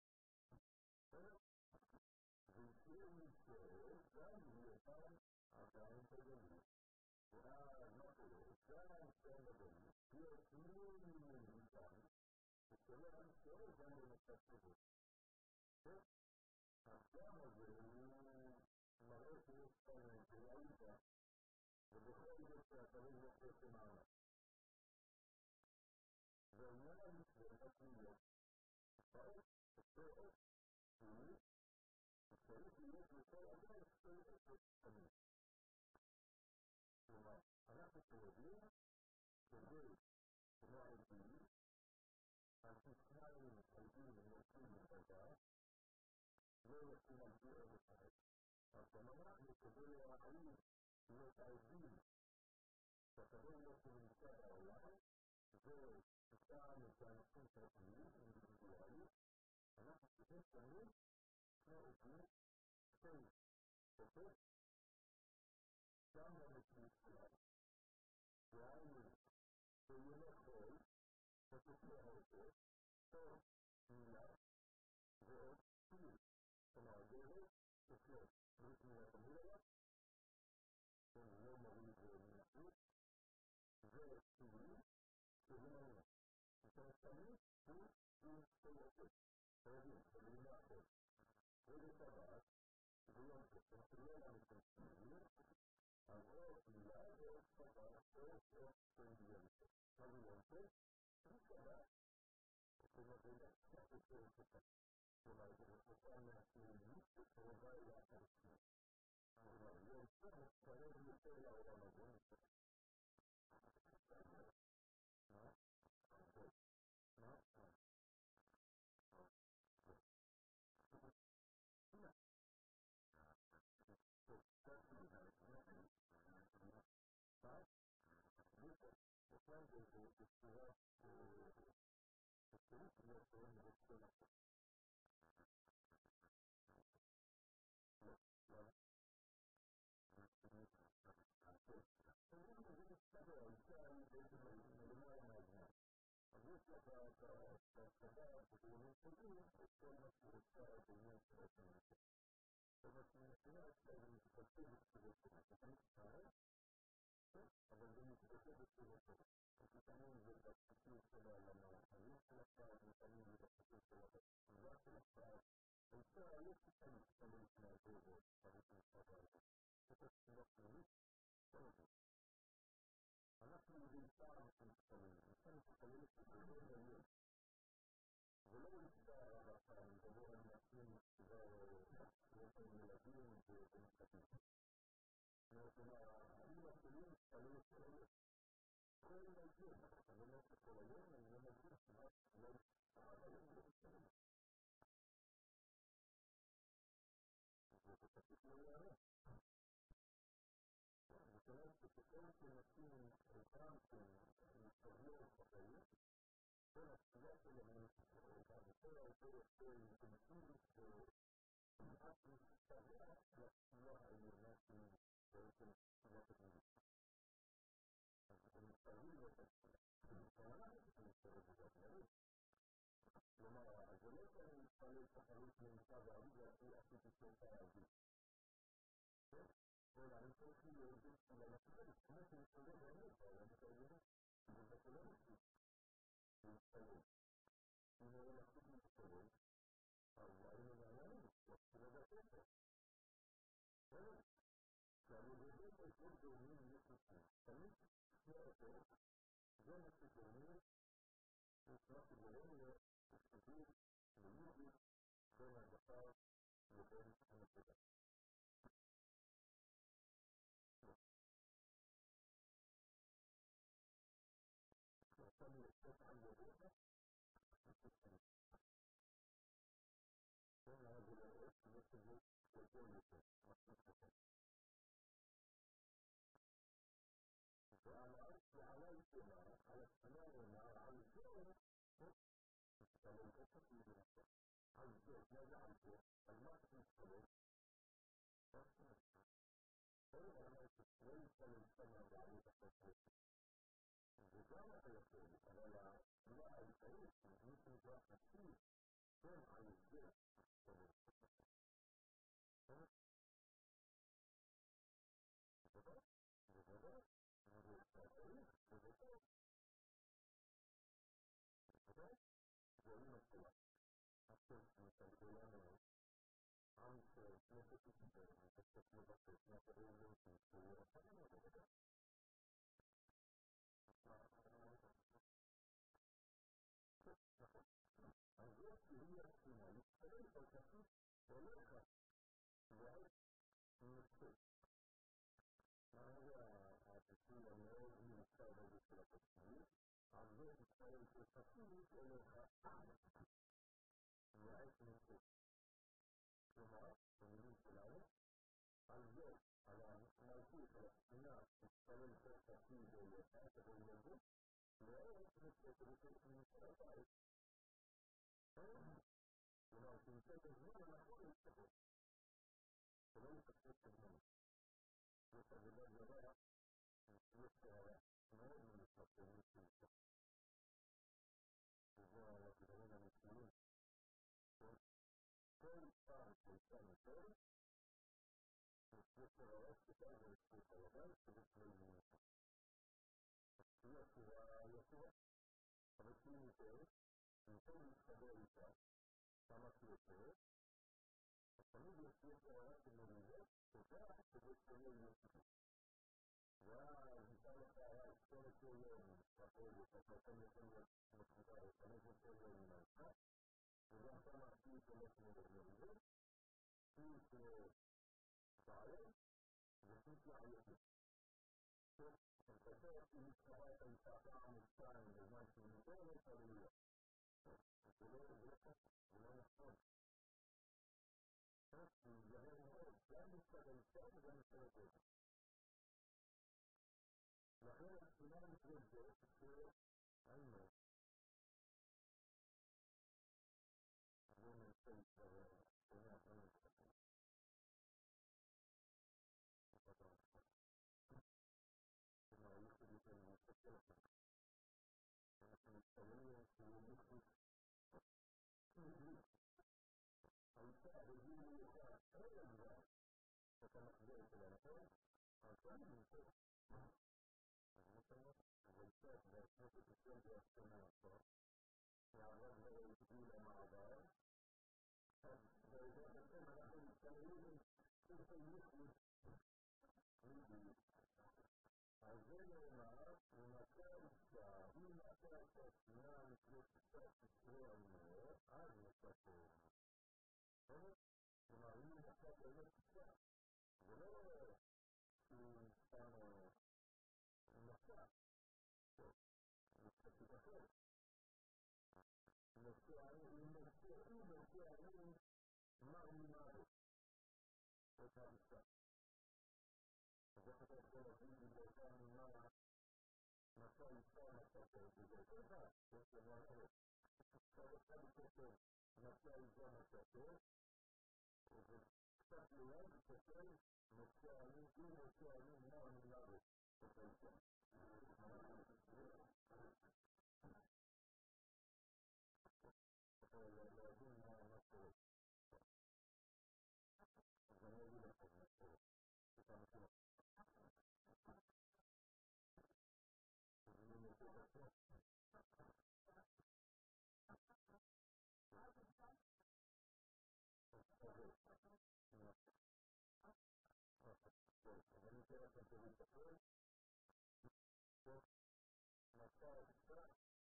וישאיר מישראל גם בהיותם עדיין בגלות. ואז מה קורה? גם שם בגלות, יוצאים ממליטם, ושאלה עם ישראל גם במצב כזה. הגם הזה הוא מראה שיש כאן ראית, ובכל זאת שאתה לא זוכר שמעלה. ועניין המצוות הפנימיות, באות שתי אות פנימית, וצריך להיות לכל אדם שתי אות פנימית. כלומר, אנחנו חייבים כדי כמו עדים, על פי שניים עדים יוצאים בצבא, לא יוצאים על פי עוד אחד. אז גם אנחנו כדי להעיד להיות עדים שהקדום לא שנמצא בעולם, ופעם את האנשים פרטיים, אינדיבידואלית, אנחנו צריכים תמיד שני עדים, שתי אותות, גם למציאות שלנו. והיינו בימי חול, ותשמע אותו, טוב מילה ועוד פיל. כלומר, דרך תשמע, ברית מילה תמילה, לא מוריד ומנחות, ופיל, שזה מילה. זאת אומרת, תמיד הוא עם שתי אותות. חייבים, במילה אחרת. ובשבת, ביום שאנחנו לא למתנסיעים, אז עוד מילה ועוד שבת, עוד עוד שתי מילים. מה זה יום טוב? בשבת, כלומר, זה קצת יותר קטן. כלומר, זה רחוקה מהציונית וקרובה אל הפרסים. כלומר, יום טוב מתקרב יותר לעולם הזה. מה? מה? אז יש לך את ההצגה בדיונים קודמים, את כל מה שרוצה בעניין של עצמם. Como se me entiende, es un concepto de estructura, aber wenn ich das jetzt so sehe, ich kann nur sagen, dass ich nicht so lange an der Familie war, ich kann nur sagen, dass ich so lange an der Familie war, und so alles ist dann nicht so lange an der Familie, aber ich muss sagen, das ist noch nicht so lange. אנחנו נמצאים במספרים, אנחנו מספרים את הדבר הזה. ולא נמצא על הפעם, מדבר על נשים ויש ילדים ומשפטים. זאת אומרת, אני מספרים מספרים מספרים. כל מגיע, אני לא עושה כל היום, אני לא מגיע, אני לא מספרים. וזה פשוט לא יעלה. וכאלה שככל שנשים אותם שמסתגלות בחיים, כל הסביבה שלהם, וכל היותר יותר אינטנסיבית וכמעט מסתגלה לסביבה העליונה שהיא בעצם סביבת הפנימית. אז הם מסתגלים לתסביבה. ואנחנו צריכים להסתגל את הדברים. כלומר, זה לא שאני מתפלל תחרות נמצא בעלילה, כי עשיתי שלושה העלילה. Ora, non so se io ho detto la natura, come se mi sto vedendo, la natura, non so se l'ho detto, non so se non ho la natura di solo, allora non ho la natura, non ho la natura. Ora, se avevo detto che il giorno non è così, talmente si è detto, già non si può dire, non so se volendo, non so se non è così, come ha fatto, lo penso, non so se. Quando io sto facendo questo, non ho delle cose che voglio fare. وعلى على السماء على السماء والنار على الجو فلو تكتب على الجو ماذا على الجو الماء في السماء ليس للسماء يعني تكتب وكان يقول على الماء الكريم مثل ذاك الشيء كان على الجو המחזור של הנכון, עכשיו נמצא. אז נשמע, אבל קצת, והכנסת ישראל בהסכמה עכשיו, והרב לא הגיעו למעבר, אז בעזרת השם אנחנו מתפללים ספר ייחוד מידי. אז זה נאמר, ומצא אישה, היא מצא את השנייה לפני קצת ישראל מאוד, אז מצא תאומה. כלומר, היא מצא באמת קצת. זה לא שהוא סתם מצא. הוא קצת תתאחר. אם נמצאו מצאנים, מה היא מוות? זאת האישה. אז איך אתה יכול להגיד לי באותה מימה מצא אישה מצא תאומה? זה אותה, יש לנו אחרת. עכשיו אחד כותב מצא אישה מצא תאומה, וקצת ליד כותב מצאנים, אם מצאנים מה אני מוות? זאת האישה. להבין מה קורה. אז אני אגיד לכם מה קורה. את המקום. אז אני מוצא את עצמו. אז אני אתן לכם פירוט הכל. מצא אישה.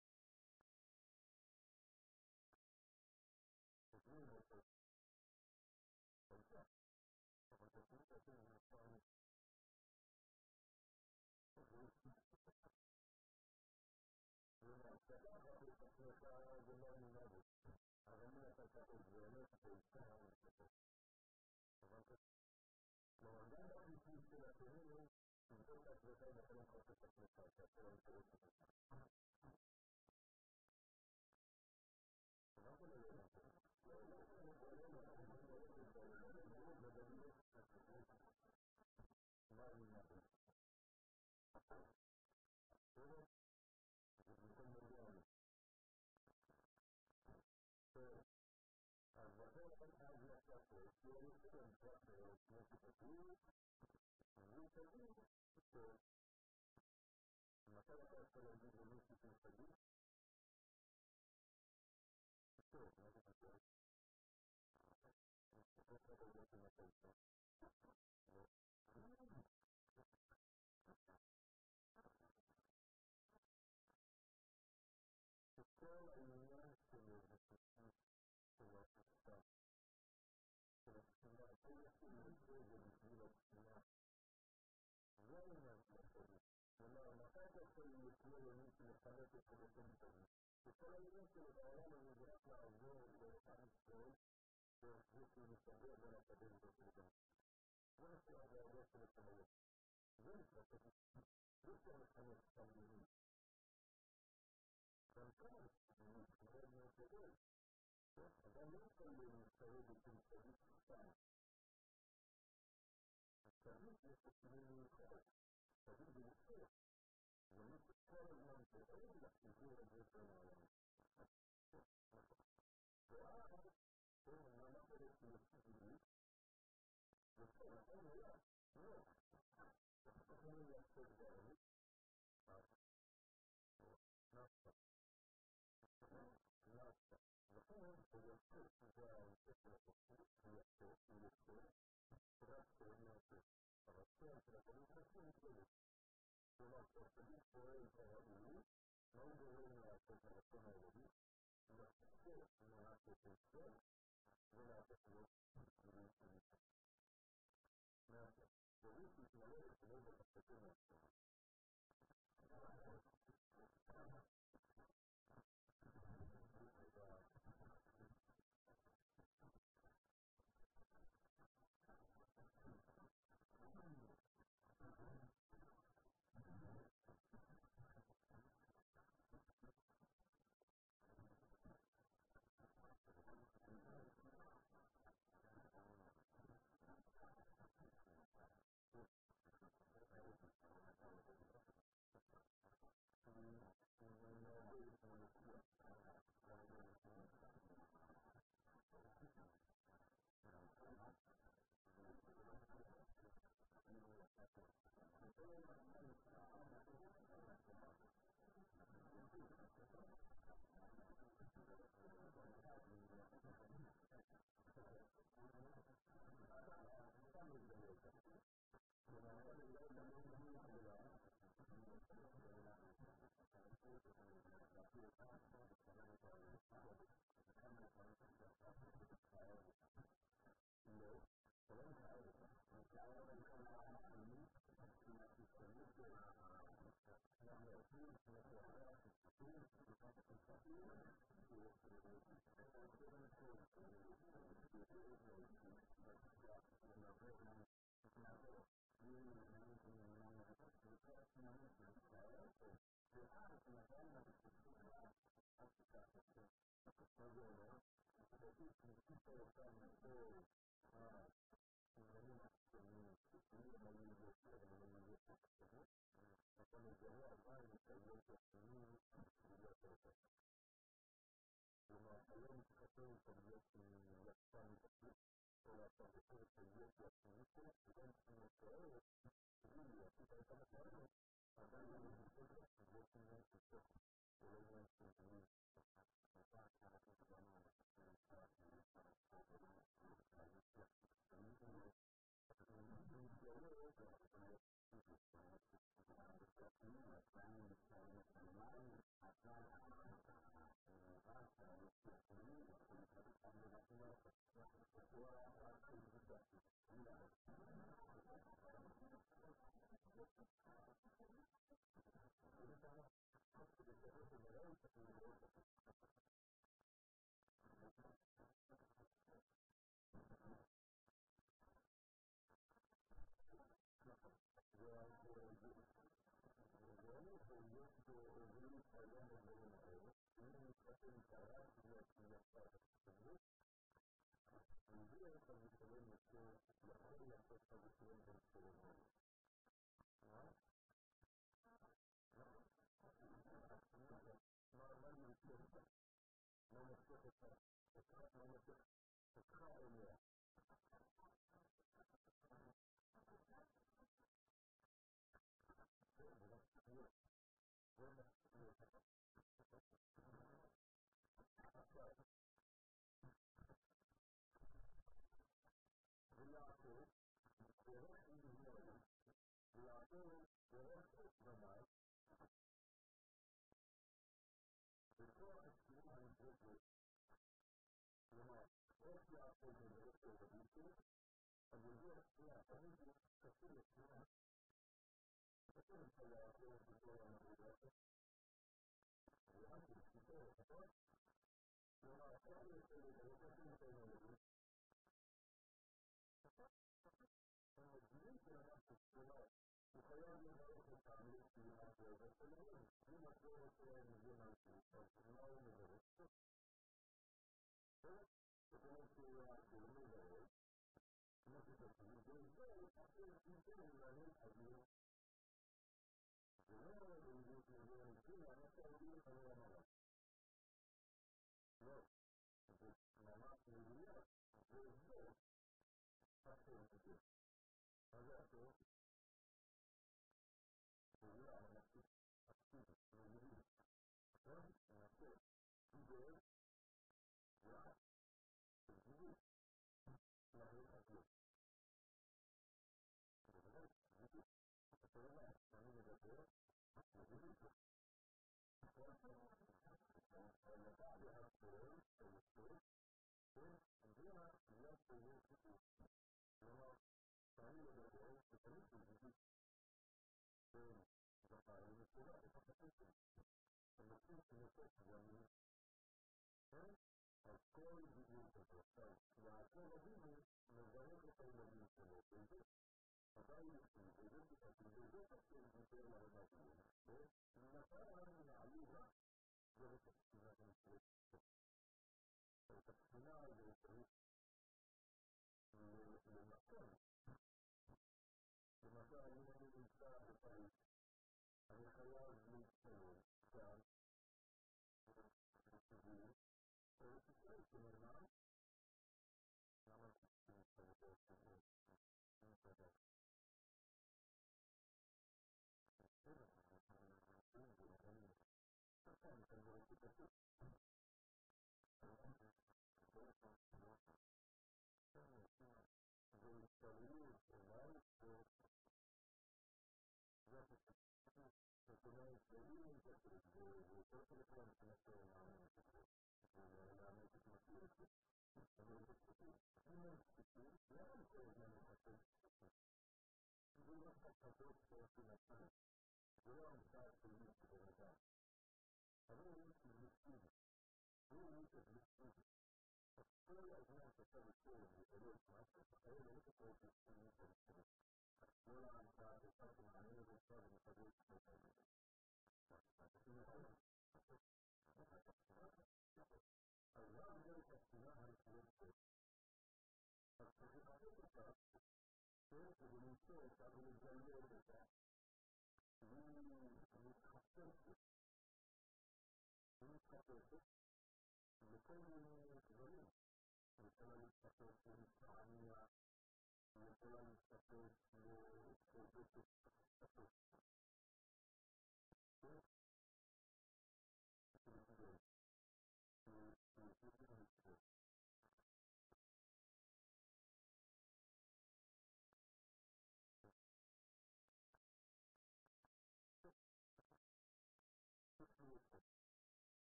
תקנים אותו. אישה. אבל תקנים אותו ומצא אישה. ומהצגה רק לתקנך ולא מנהגת. אבל אני נתת את באמת באישה ומצא. אבל כלומר, גם בפיסוי של השני, נמצא את עצמך ואתה לא מחפש את עצמך, שאתה לא מתקרב את עצמך. מה זה לא יודע? מה אני מבין? בסדר? זה במקום מודיעני. אז לכן אז נצאתי, כי אני חושב נצאתי כמו שכתוב, אני תגיד מתי אתה יכול להגיד למישהו שתגיד? טוב, מה זה חשוב? איך אתה יודע שמתי איתה? כל העניין של התפקיד של התפקיד של התפילה, כל התפילה זה בשביל התפילה. זה העניין של התפילה. כלומר, מתי אתה יכול לפני למישהו לחלק את חלקים טובים? וכל העניין שלו בעולם הוא נדרש לעזור לאותם ישראל דרך זה שהוא מסתדר ולקדם את התפילה. זה נשאר בעבודה של התפילה. זה נשאר תפילה. זה נשאר לחנך תלמידים. גם כאן, אני מתחיל מאוד גדול. אדם לא יכול להסתרד את המצבים סתם. הצדיק יש תפקידים מיוחד. צדיק זה יפה. זה מי שכל הזמן פועל לחיזור הזה של העולם. ואז, מה נפלת לצידית, וכל הזמן היה, לא, תכנים לעשות דברים, אז נפלת, נפלת. לכן, הוא יפה, זה ההמשך של התפקיד, הוא יפה, הוא יפה, רק שהוא יפה. אבל כן, של התפקיד חשוב מתגלה. כלומר, כשהתפקיד פועל כראוי, לא הוא גורם לעשות הרצון האלוהי, לעשות מעט את הישראל, ולעשות לו דברים שונים. מעט. דברים שהתמלא שלא בחפצים מהשם.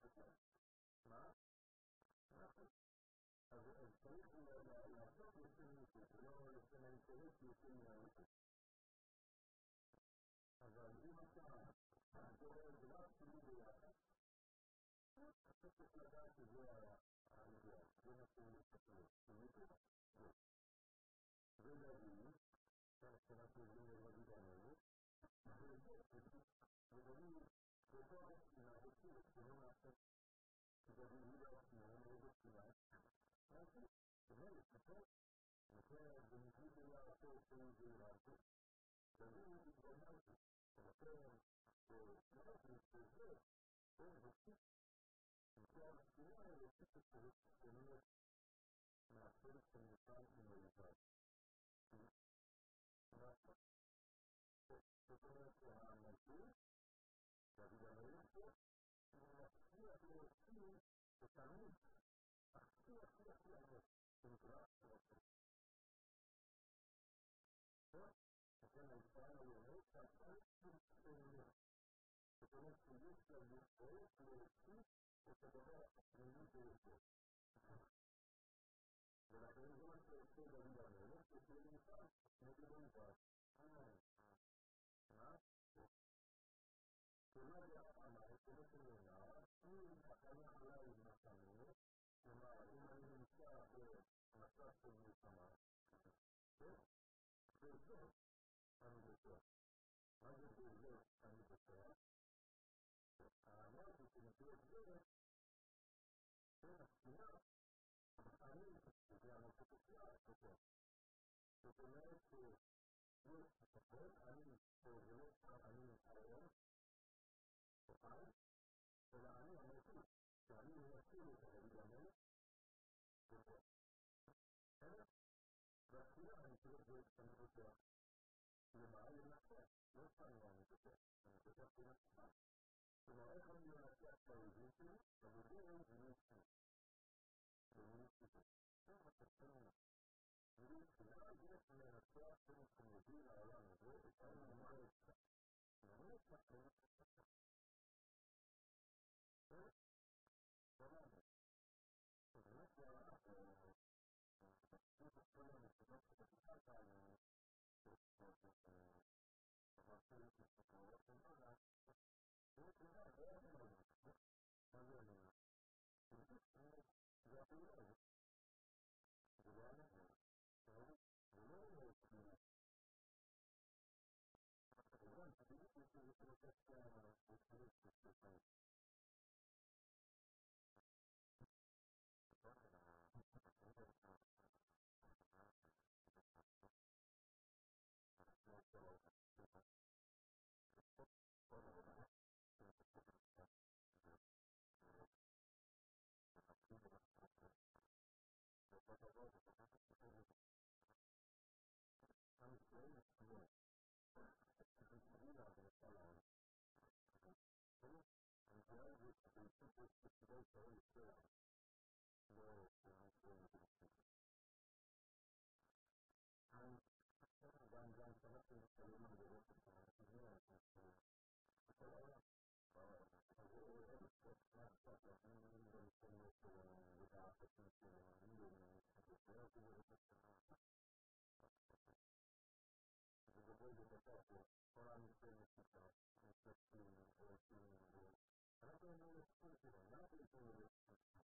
מה? אז צריך לעשות יוצא מיוחד, לא יוצא מהאינטרס יוצא מהאינטרס. אבל אם אתה קורא את זה רק שלי ביחד, אתה צריך לדעת שזה האידיאל, זה מה שהוא מסתכל, זה מיוחד. זה דוד, שאנחנו יודעים לדוד המלך, וזה ודוד, באותו הבחינה, הוציא לבחינה מעשה, שדוד יהודה הבחינה, מאיזה בחינה, מעשה, ומלך, נכון? לכן, בניגוד היה אותו עושה זה ירעתו, דוד התגמלתי, ולכן, ואנחנו נתפזר, כן, וצריך, וכן הבחינה היא לצאת את השכנות מהפרק שנתן עם הלבד. זאת אומרת שהמלכות, דוד המלך פה, הוא מצליח להוציא את המיץ, הכי הכי הכי עמוק, שנקרא פרק. לכן הישראל היומית, שהפרק שני, זאת אומרת שיש לה יכולת להוציא את הדבר הפנימי ביותר. ולכן זה מה שעושה דוד המלך, שזה נפעל נגד היבד. מה? כלומר אמר, כמו שנאמר, אם החיה עליי נתנו, כלומר, אם אני נמצא במצב של מלחמה, וזה אני בטוח. מה זה בזה אני בטוח? האמרתי שנקראת זה, בין הספינה, אני, זה המלכות הכלל, בטוח. זאת אומרת שיש לפחות, אני, זה לא אני הרעיון, תוכל, אלא אני המלכות, שאני מנסים את דוד המלך, בטוח. והספינה אני קורא זה אני בטוח. למה? לנצח, לא סתם אני בטוח. אני בטוח לנצח. כלומר, איך אני לנצח את האויבים שלי? האויבים זה נצח. זה נצח. זה מתקצר. זה נצח. יש לנצח שאנחנו מוביל לעולם הזה, את העולם המערכת. לנצח לנצח. זה לנצח. לנצח. זה כל הנקודות שתתקעת עליהן. אבל צריך לספר למעלה. זה נקודה, זה היה למעלה. מה זה למעלה? זה הפעולה. זה לא הנקודה. זה לא הנקודה. כמובן, תמיד יש לזה פרוטקציה ותחילת בספר. עם ישראל מסתובב. זה סבילה ולסלם. עם ישראל זה בעצם שכדי ישראל ישראל. לא עם ישראל מסתובב. גם גם שאנחנו מסתובבים בראש הסתובבים. כל העולם. אז זה עוד קצת מעצת. אני גם מסתובב לדעת את זה שאני מסתובב. זה גדול בבטח, כל עם ישראל מסתכל, מסתכלים, רוצים, אנחנו לא נסכים שלנו, אנחנו לא נסכים.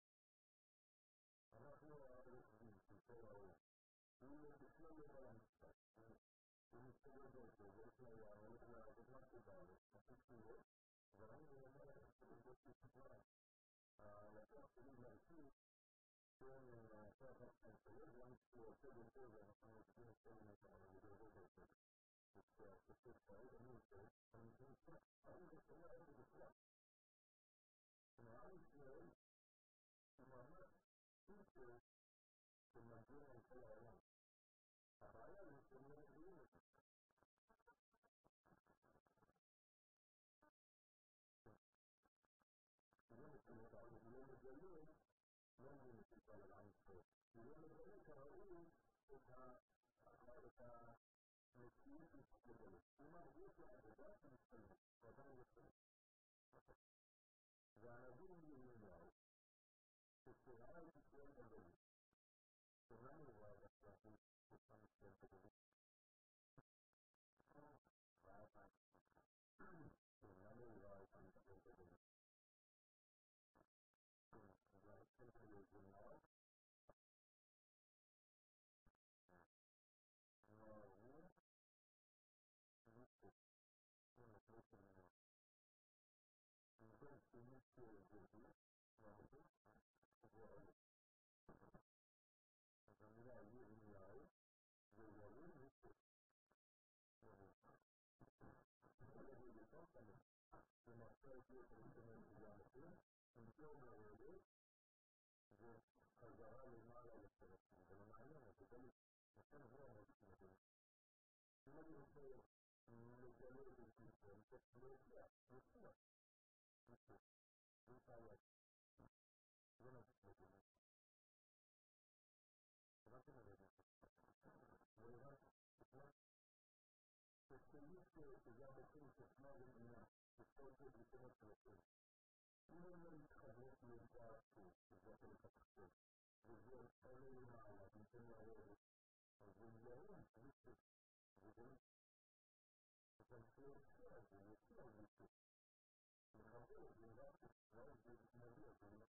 אנחנו הרוחבים של כל העולם. הוא בכלל לא בא למשחק. הוא מסתכל באותו, ויש לה הולך לעבוד מה שבא לו, פשוט כולו, אבל אני אומר לך, שבאמת שתקרה, הלקוח שלי להרחיב, בין הכוח הספנטלית, גם כשהוא עושה באותו, ואנחנו עושים את כל המצב, אבל זה לא באותו. כשהספק כעת אני עושה, אני נמצא, אני בשבילה איזה בכלל. כלומר, ישראל הוא ממש סופר שמגיע עם כל העולם. הבעיה זה שהם לא מגיעים את זה. לא מגיעים את העולם, לא מגלים, לא מגיעים את כל העולם ישראל. לא מגלים כראוי את המציאות מסתכלת. כלומר, יש לה עבודה שמסתכלת, ועדיין מסתכלת. והנביא I'm going to do that. Another way I'm going to do right simply is in love. No, я допустим, с многими источниками информации. Именно исходные части закрытых школ. Где понимала, например, Вильярон, выступ, где конструкция, не все выступ. Находил двенадцать раз десять наверх.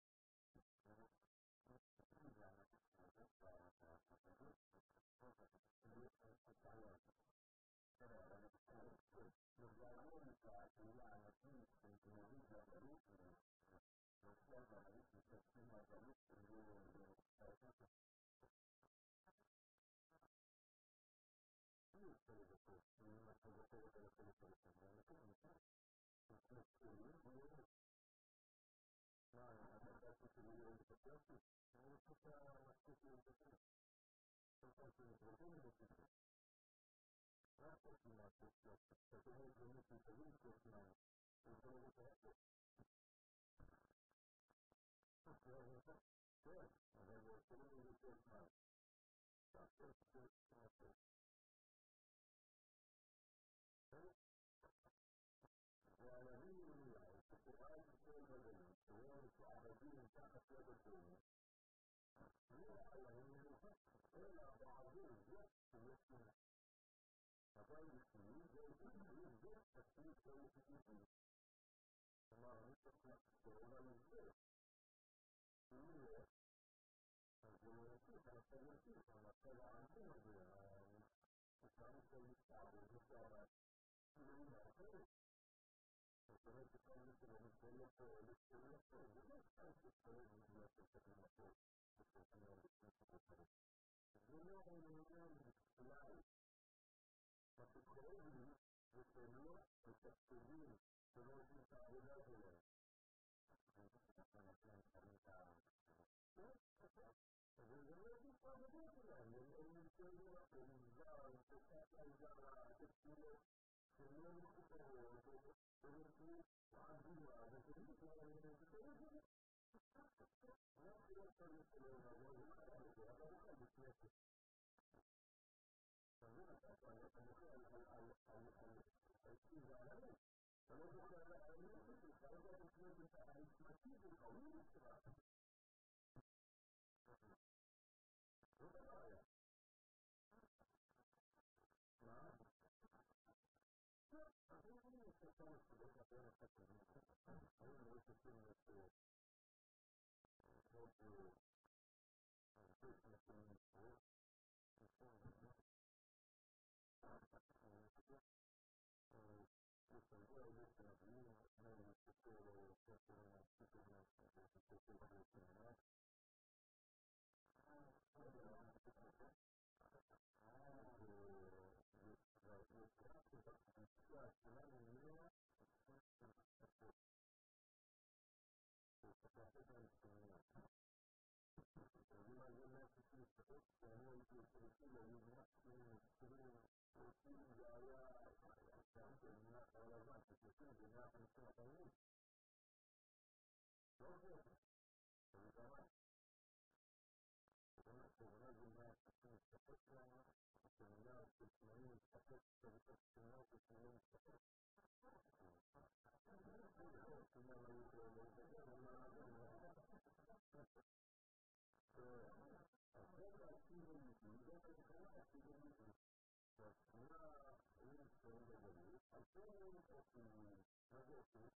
إذا تتكلم في جميع فأنا أريد أن أقول أقول في مجلس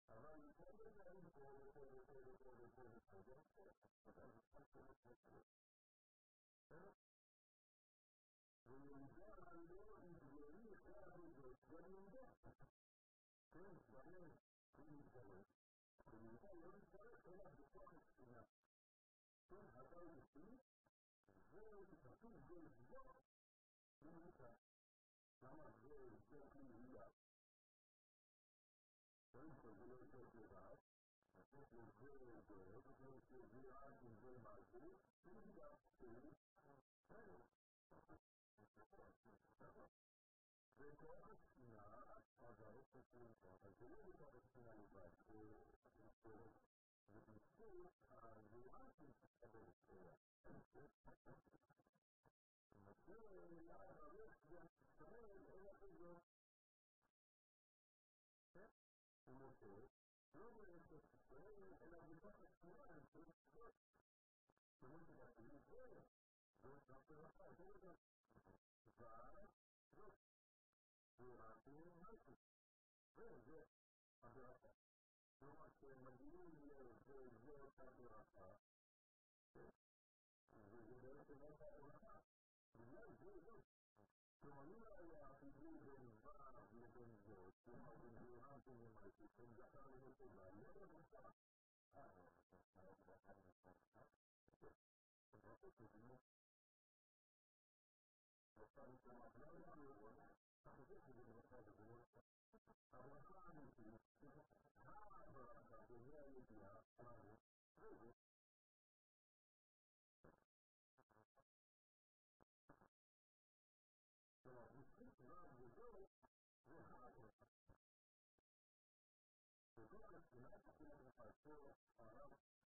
אבל כל הדברים פה ופה ופה ופה ופה ופה זה נכון, אבל זה חד שלא תקרה. ויהודה לא יתגולי את העבודות גם יהודה. כן, דברים להתגלות. ויהודה לא יתגלות אלא בתוך הספינה. כן, הכל בפנים, וכתוב זה זאת יהודה. למה זה זאת יהודה? קודם כל זה לא זאת לבד. לתת לזה דרך, לפני שזה עד עם זה משהו, יהודה. וכוח הספינה, אז הערך הספינה, אז זה לא בכוח הספינה לבד, זה בזכות הניואנסים שתקבל אצליה. ומזה לעד הרוח גם ישראל אל החזות. ומזה, לא ברשת ישראל, אלא בתוך הספינה, זה בסביבות. כמו שבפנים זה, זה דווקא רחה, זה לגמרי. ואז, זאת. ורעתים משהו. וזה הברכה. כלומר, כשמגיעים לזה, זה אותה ברכה, וזה בעצם אותה ברכה. בגלל זה לא. כלומר, אם היה חיבור בין ו' לבין זאת, כלומר, בין ורעתים למשהו, בין זכר לנקבה, לא ברכה. אה, מה זה זכר לנקבה? ברכה כזאת. ברכה כלומר, לא לראות, אני חושב שזה ברכה וגבול. הברכה האמיתית, הברכה, שזה הידיעה, מה זה? זה. כלומר, בזכות רב וזאת, זה הברכה. וכל הספינה תפילה ברכה, פה הרב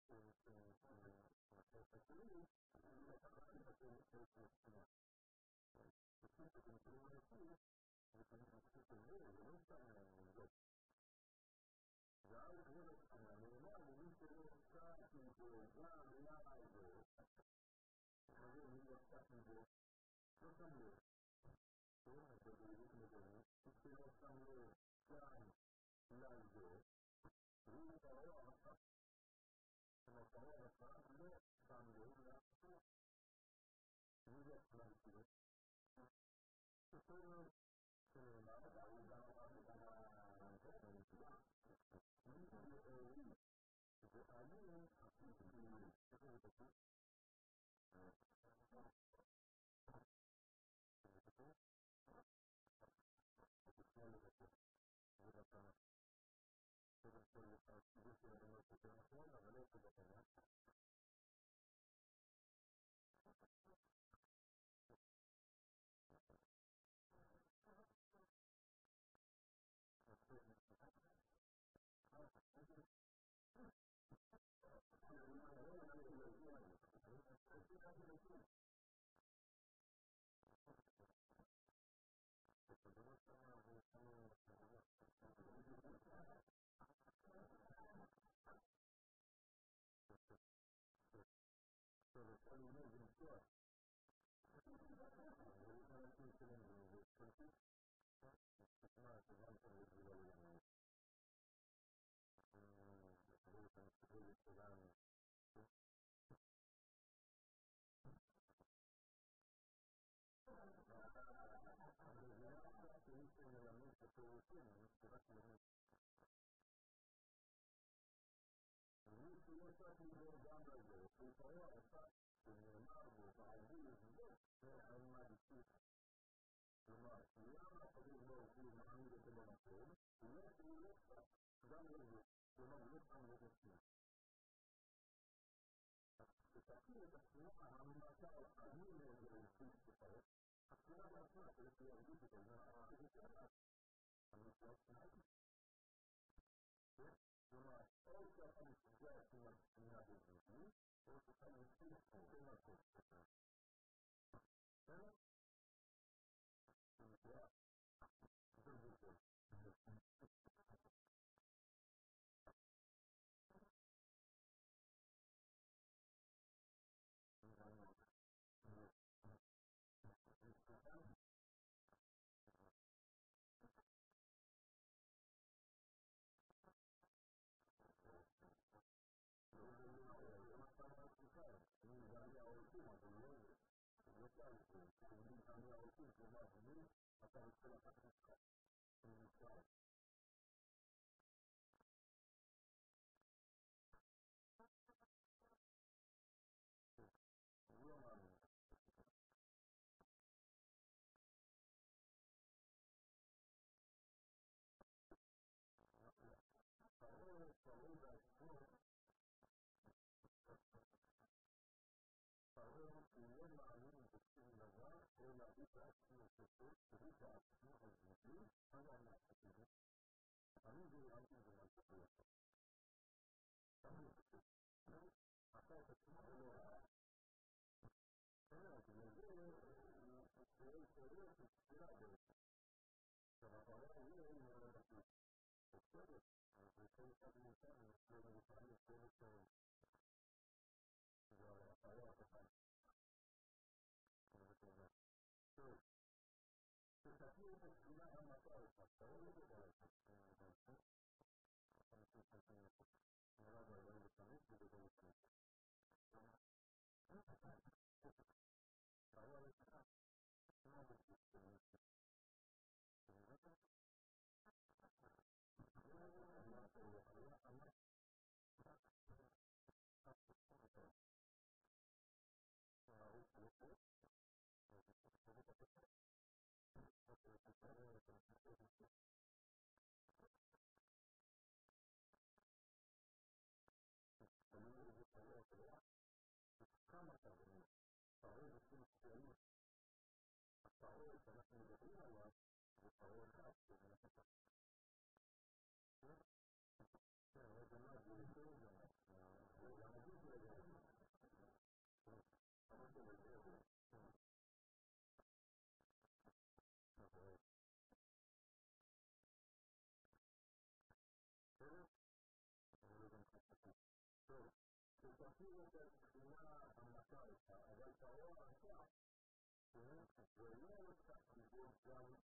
תקולי, לקחת לבטל את הספינה. בזכות אתם יכולים להציל, וכאן בזכות הזה, זה לא סתם זאת. ואז זה נאמר, ומי שלא עסק עם זה, גם לעד זה, חברים, מי לא עסק עם זה, לא שם לב. כן, אז זה בעברית מדינית, מי שלא שם לב גם לזה, והוא פרעה עשה. כלומר, פרעה עשה, לא שם לב לעשות. מי זה עשה לזה? בסדר, שנאמר, והוא גם אמר שגם הנקודה, מי זה אורי? ואני הפיצולי, איפה זה כתוב? זה כתוב? תשמע לבטא, זה בתנ"ך. קודם כל, הציבור של הדמות יותר נכון, אבל לא זה בתנ"ך. אני אומר, זה מקצוע. זה אנשים שלנו, זה חלקית. מה, שגם כאן יש בגלל לנו. זה יש לנו שגול שלנו. אבל זה לא עשה שמי שמלמד את הפירושים, אני שרק מלמד. ומי שלא עשה מזה גם בזה, הוא פרעה עשה, שנאמר בו, בעבור זה, זה על מה דקות. כלומר, למה חביב לא הוא מעמיד אותו במקום, הוא לא שהוא לא עשה, גם לזה, כלומר, לא שם לזה ספינה. אז כשתכיר את הספינה, הממצא אני לזה לפי שפר, הספינה בעצמה, צריך להרגיש את זה, זה קרה. הממצא הספינה, כלומר, או שאתה מסוגל עם הספינה בזמן, או שאתה מסוגל עם לעשות ספינה. בסדר? זה זה. una forma de explicar, un cambio de última, de nuevo, no tal, un cambio de última, más de mí, aparece la práctica inicial. Woman, favore, favore, favore, il lavoro di lavoro e la vita attiva che tu, vita attiva di più, alla nascita, a me di anche di una cosa. A cosa che allora, però che nel vero, se il periodo si scrive, per la parola io non lo capisco. E quello, perché sta diventando una cosa di fare quello che la parola che fa. Tentativa di scrivere una cosa, però io devo essere, non la voglio direttamente, devo essere. Allora, tentativa per scrivere una cosa, ad alta ora, che vogliono stare buoni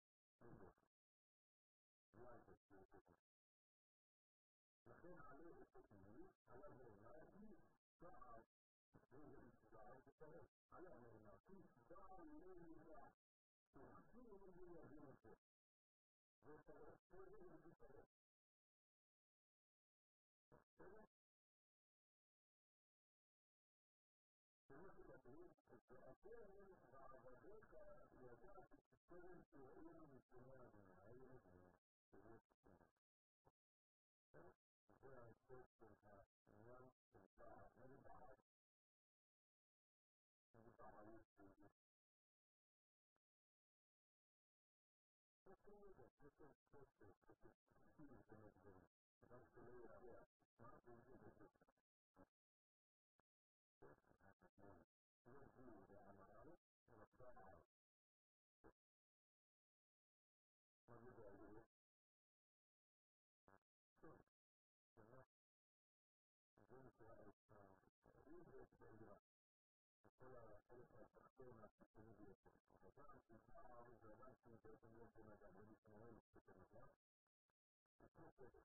لكن عليه التكليف على المناطي دعا من الإسلام بالطريق على المناطي دعا من الإسلام تحسين من الذين والطريق وجد بالطريق بالنسبة أحيانا بعد ذلك يجب تشتغل في علم الاجتماع العلمي where I spoke to her one to God, never died, never died. This is a different picture, this is huge in the room. That's the way I was. Not easy to do. This is happening. This is huge, I'm out and a crowd. What did I do? Sure. Then I was, uh, easier to do that. Quella è la persona che mi dice, ma tanti cavoli, davanti a questo mio tema da benissimo noi, che ne so, e tutto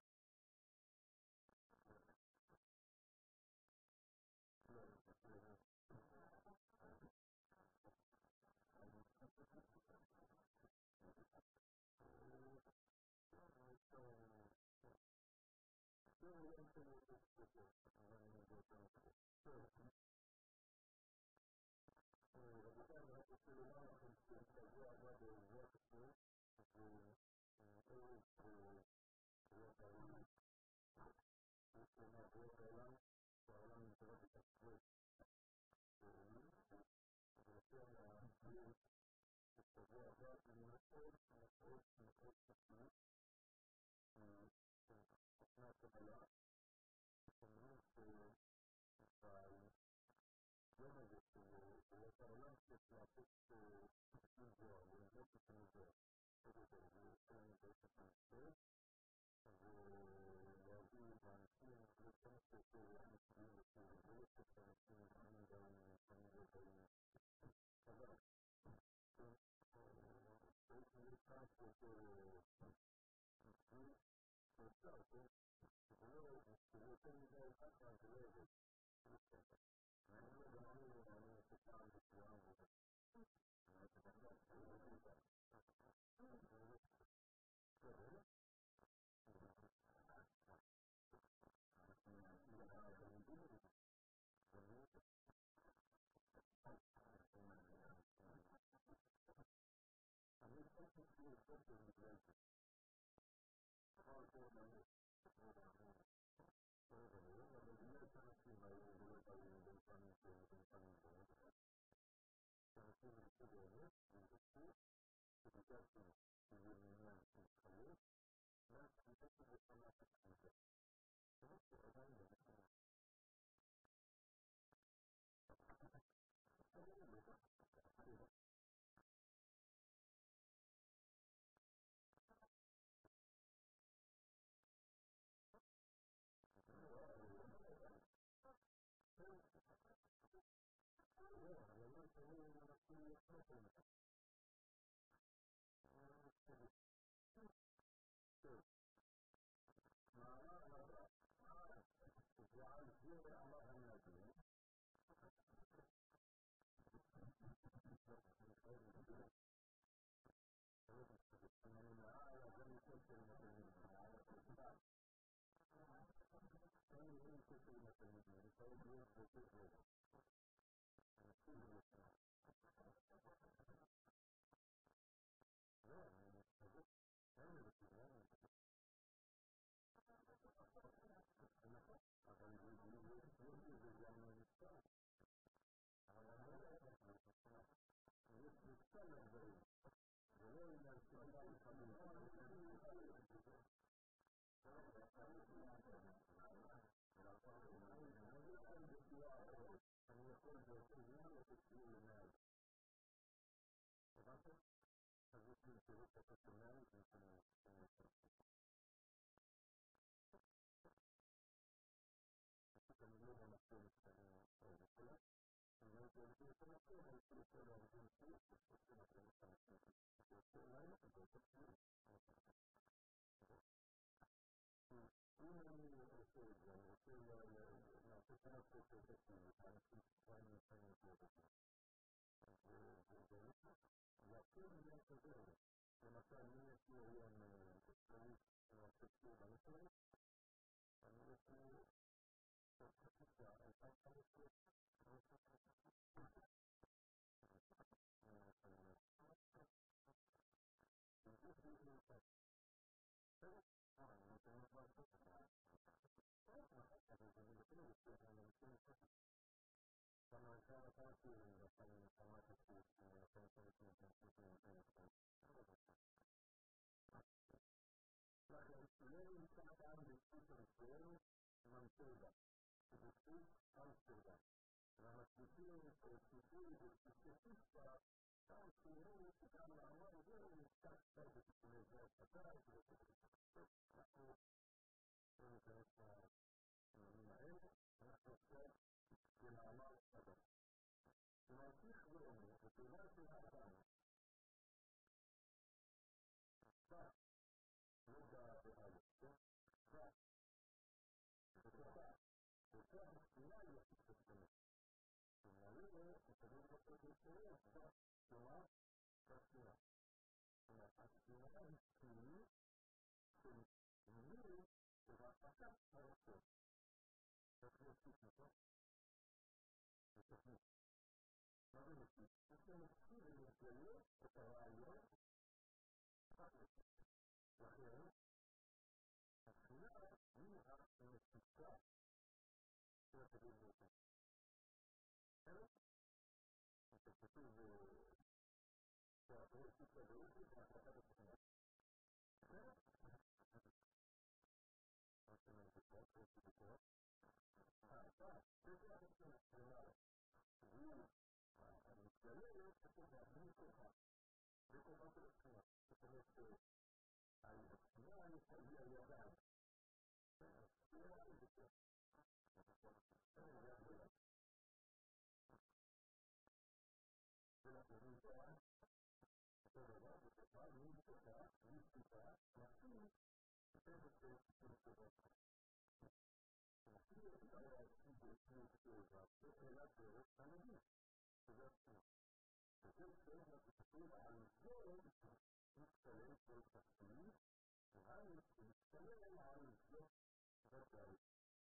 לפי אפשר להציג את תאבה, אלא דרך הנביא, שזה עצמו. וזה כשאלה כתוב על זה, מתקלל כל תפקיד, ועל מתקלל על זה ודאי.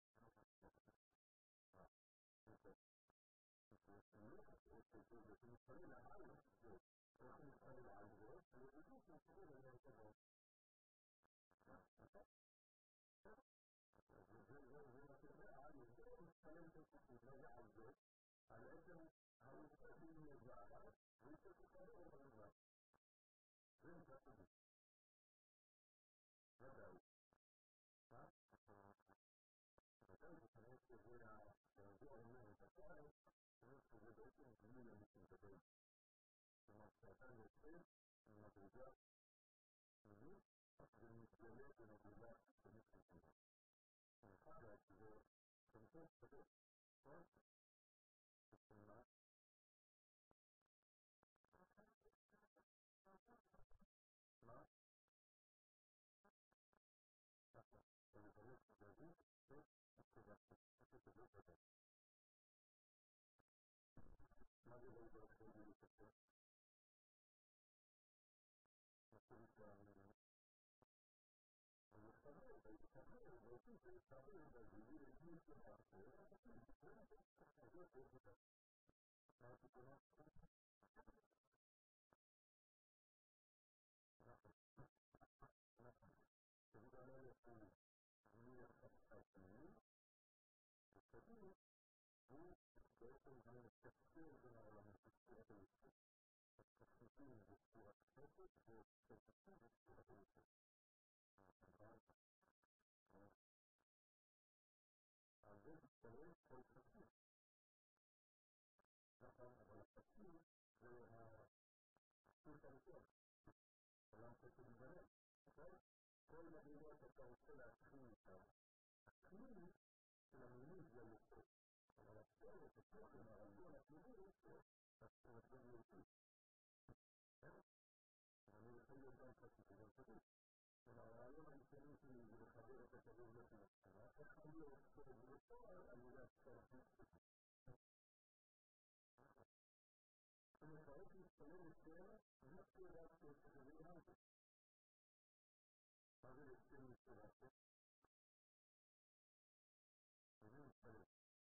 מתקלל על זה, איך מתקלל על זה, ובדיוק מתקלל על זה. זה מתקלל על זה, מתקלל כל תפקיד, זה על זה, על עצם האופקים מזהב, ויש תקבל על זה. זה מתקבל. ודאי. ודאי, וכנראה שזה הרזוע אומר את הפער, שזה בעצם גמול המתקבל. כלומר, כשאתה יוצא ממדרגה פנימית, זה מתגלה במדרגה פנימית פנימית. אחד, זה קונטקסט כזה, נכון? מה? מה? ככה, זה לברך בגזית, וכתובה, וכתובה כזה. מה זה לא לברך בגזית כזה? מתחיל שהמילים ויתחבר, ויתחבר, ואותו ויתחבר, והגיעו לגיל כמעשה, זה כזה. מה התיקונה? נכון, נכון. תגיד המלך הוא מי החספני, ותגיד, הוא בעצם המתקצר בין העולמות, בספירת היצור. התקצרים בספירת חסד, ותקצרים בספירת היצור. אז זה מתקלל כל תקציר. נכון, אבל התקציר זה התקציר הראשון. עולם חסד מגלה. נכון? כל מדרגות אתה רוצה להתחיל איתה. הכלי של המילים זה יוצא. אבל הצורת, התוכן, הרעיון, הכלי, זה מתחיל להוציא. אני רוצה להיות גם חצי, זה גם חצי. כלומר, הרעיון הראשוני שלי זה לחבר את הכדור לפני. איך אני עושה את זה בפועל, אני יודע שאתה חצי. אני חייב להסתכל לשם, אני חייב לדעת שזה ירנתי. מה זה לשם להסתכל? אני מתפלל.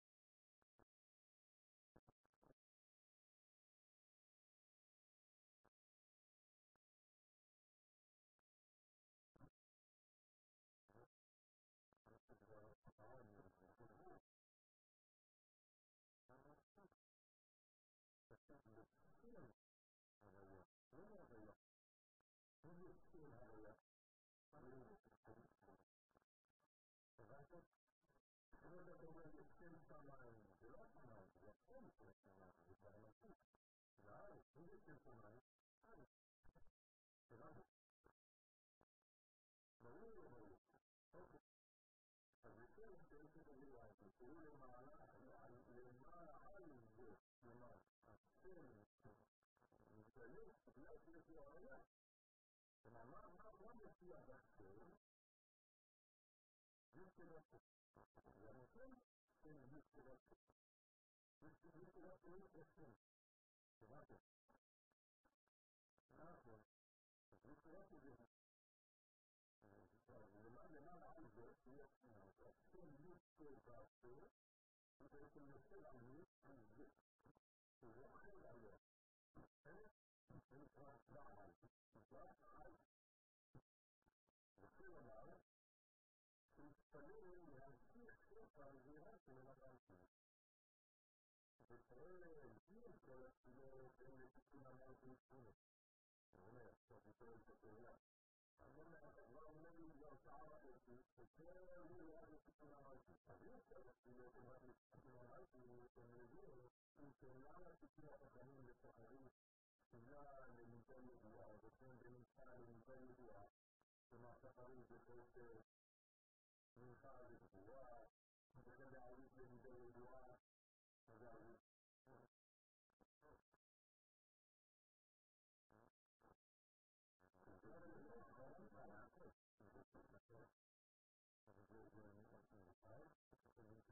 זה כבר הפעם, זה כבר לשם הוויה, לא להוויה. לא לשם הוויה. אני לא מתפלל. הבנתם? אני לא אומר לשם שמיים, זה לא שמיים, זה הכל של שמיים, זה כבר אמיתי. ואז, אם זה של שמיים, אז, הבנתם? ברור לא ברור. אוקיי. אז לפני שבעצם הגיעה הזאת, תראו למעלה, למעלה על זה, כלומר, השם מתגלה, בגלל שיש לו הוויה. כלומר, מה מופיע בשם? יסתובבו. והשם, שם יסתובבו. יסתובבו את השם. הבנתם? נכון. אז יסתובבו זה למעלה על זה, יש השם יסתובבו, הוא בעצם יושב על מי, על זה, הוא רוכב עליה. זה נקרא בעל. בעל, וכי אמר, שהתפלל להמשיך סוף האווירה של המלאכים. ותראה להגדיר כל התפילות אלה תיקון אמרתי תפילות. הוא אומר, שאתה תפלל את התפילה. אני לא אומר לי כבר שעה וחצי, ותראה לי לאן תיקון אמרתי. אז יש כל התפילות אמרתי תיקון אמרתי, הם יודעים, אם תאמר תיקון החכמים לשחרית, תפילה למידה ידועה, וכן בנמצא למידה ידועה, כלומר שחרית זה חוסר, מנחה זה גבוהה, וכן בערבית למידה ידועה, אז הערבית.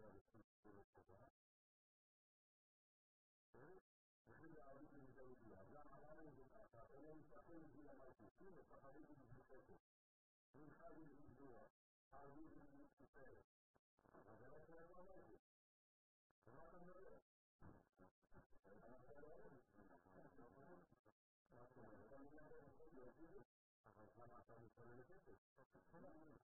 הרשות ולטובה, וכי להעביד לזהותי. אז למה לנו זה ככה? אלא מפחד לגיל המלכות, מפחדים לזכותו. מלכה לזכותו, העביד לזכותו. אז זה לא שלא אמרתי. ומה אתה מדבר? אנחנו לא אומרים. אנחנו אומרים, אתה מדבר בכל יום, אבל למה אתה מתפלל לכסף? כל העניין.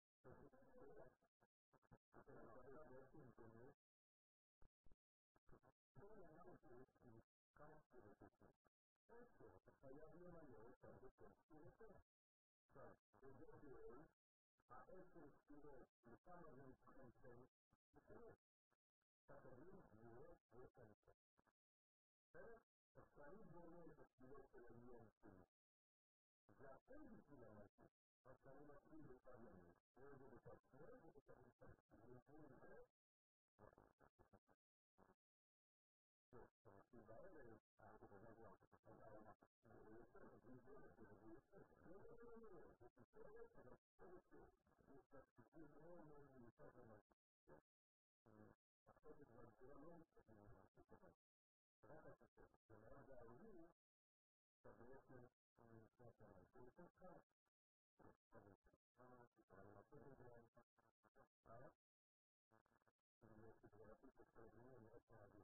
כל העניין הוא כמה סרטים. עשר, אתה חייב למלא את הדקות סרטים. עכשיו, בגדול, העשר ספירות, לכמה זה מתחמצם, בסדר. תקבלים ספירות ותמצא. בסדר? אז כשאני בונה את הספירות של היום שלי, זה הכל בשביל המלכות. אז כשאני מתחיל בצד ימין, רואה את זה בצד שמאל ובצד מצד. אני מתחיל לזה, טוב, אתה מתחיל בערב, אנחנו חוזר כבר, אתה העונה. זה יוצא, זה יוצא, זה יוצא. לא, לא, לא, לא, זה יוצא, זה יוצא, זה יוצא. זה יוצא, זה מאוד מאוד מיוחד למלכות. עכשיו זה כבר בצורה לא מצטרפים למלכות. רק הספר, ומאז העולים, אתה בעצם נמצאת המלכות. זה יותר קל. אבל אני מצאת את זה, אה? אני סדרתי כסרגים מאוד מעדיין.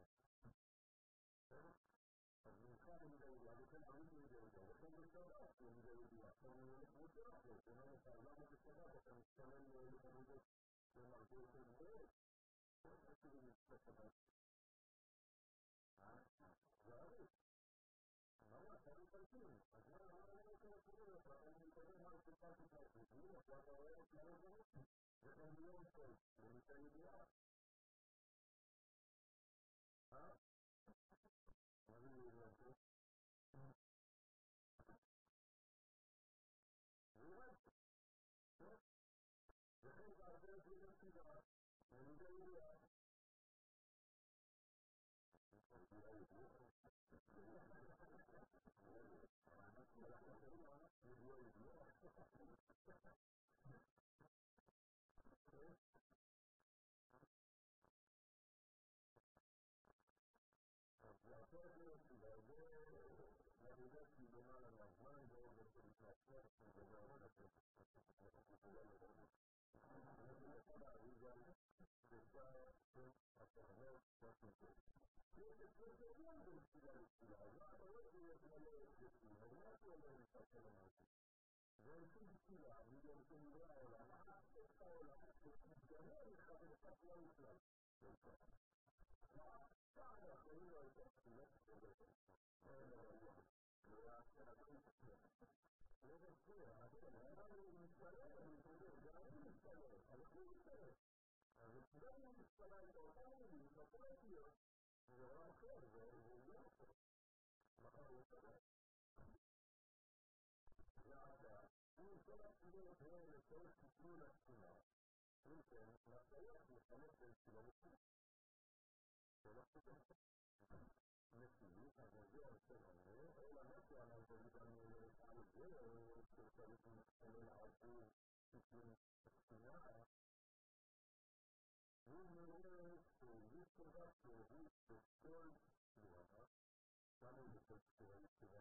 אז נמצא לידי, אז לכן עולים לידי, לכן בשבת לידי, עכשיו אני הולך רוצה אחרי, שאומר לך, למה בשבת אתה מתכוון לתלמידות למרפא יותר גדול? איך עשיתי בשבת? אה? זה עריף. למה? אתה מתלכים. אז מה, למה אני רוצה לקרוא לך? אני מתכוון מה שפעתי פרטית. הנה, אתה רואה את מה זה? זה גם ביום טוב. זה ניתן ידיעה. אה? מה זה ידיעה טוב? וירד. וכן תעשה את זה בסיבה. אני די ידיעה. ידיעה ידיעה. לעשות את זה, לעבודת סיבונה למזמן, ועוד צריך לעשות, ודבר לתת. אני חושב להריגה, בשעה של התאונות והסיפור. יש את זה שעניין במסילה לתפילה, אז מה אתה לא תהיה מלא את לתפילה, אז מה אתה אומר לפעמים למעשה? ועושים תפילה, בגלל שנברא העולם, אף את העולם, שמתגמר לך ולכך לא יפלט. פעם האחרים לא הייתה תפילה שתדבר. אין הרעיון. והשאלה לא בצורה, אני מתפלל, אני מתפלל, ואני מתפלל, אני מתפלל. אז גם אם מתפלל את אותם מילים, לא יכול להיות, זה דבר אחר, זה לא אחר. מחר הוא מתפלל. ועדה, אם כל התפילות האלה צריך תפלו לתפילה, אם כן, נצליח להשתמש בתפילה לתפילה. שאלה פשוטה. נשיאות, אבל זה הרצון הזה, אלא משהו על זה גם על זה, שצריך להתפלל עבור תפלו לתפילה, הוא מראה שהוא תורה שהוא בכל תפילה, גם הוא בכל תפילה לתפילה.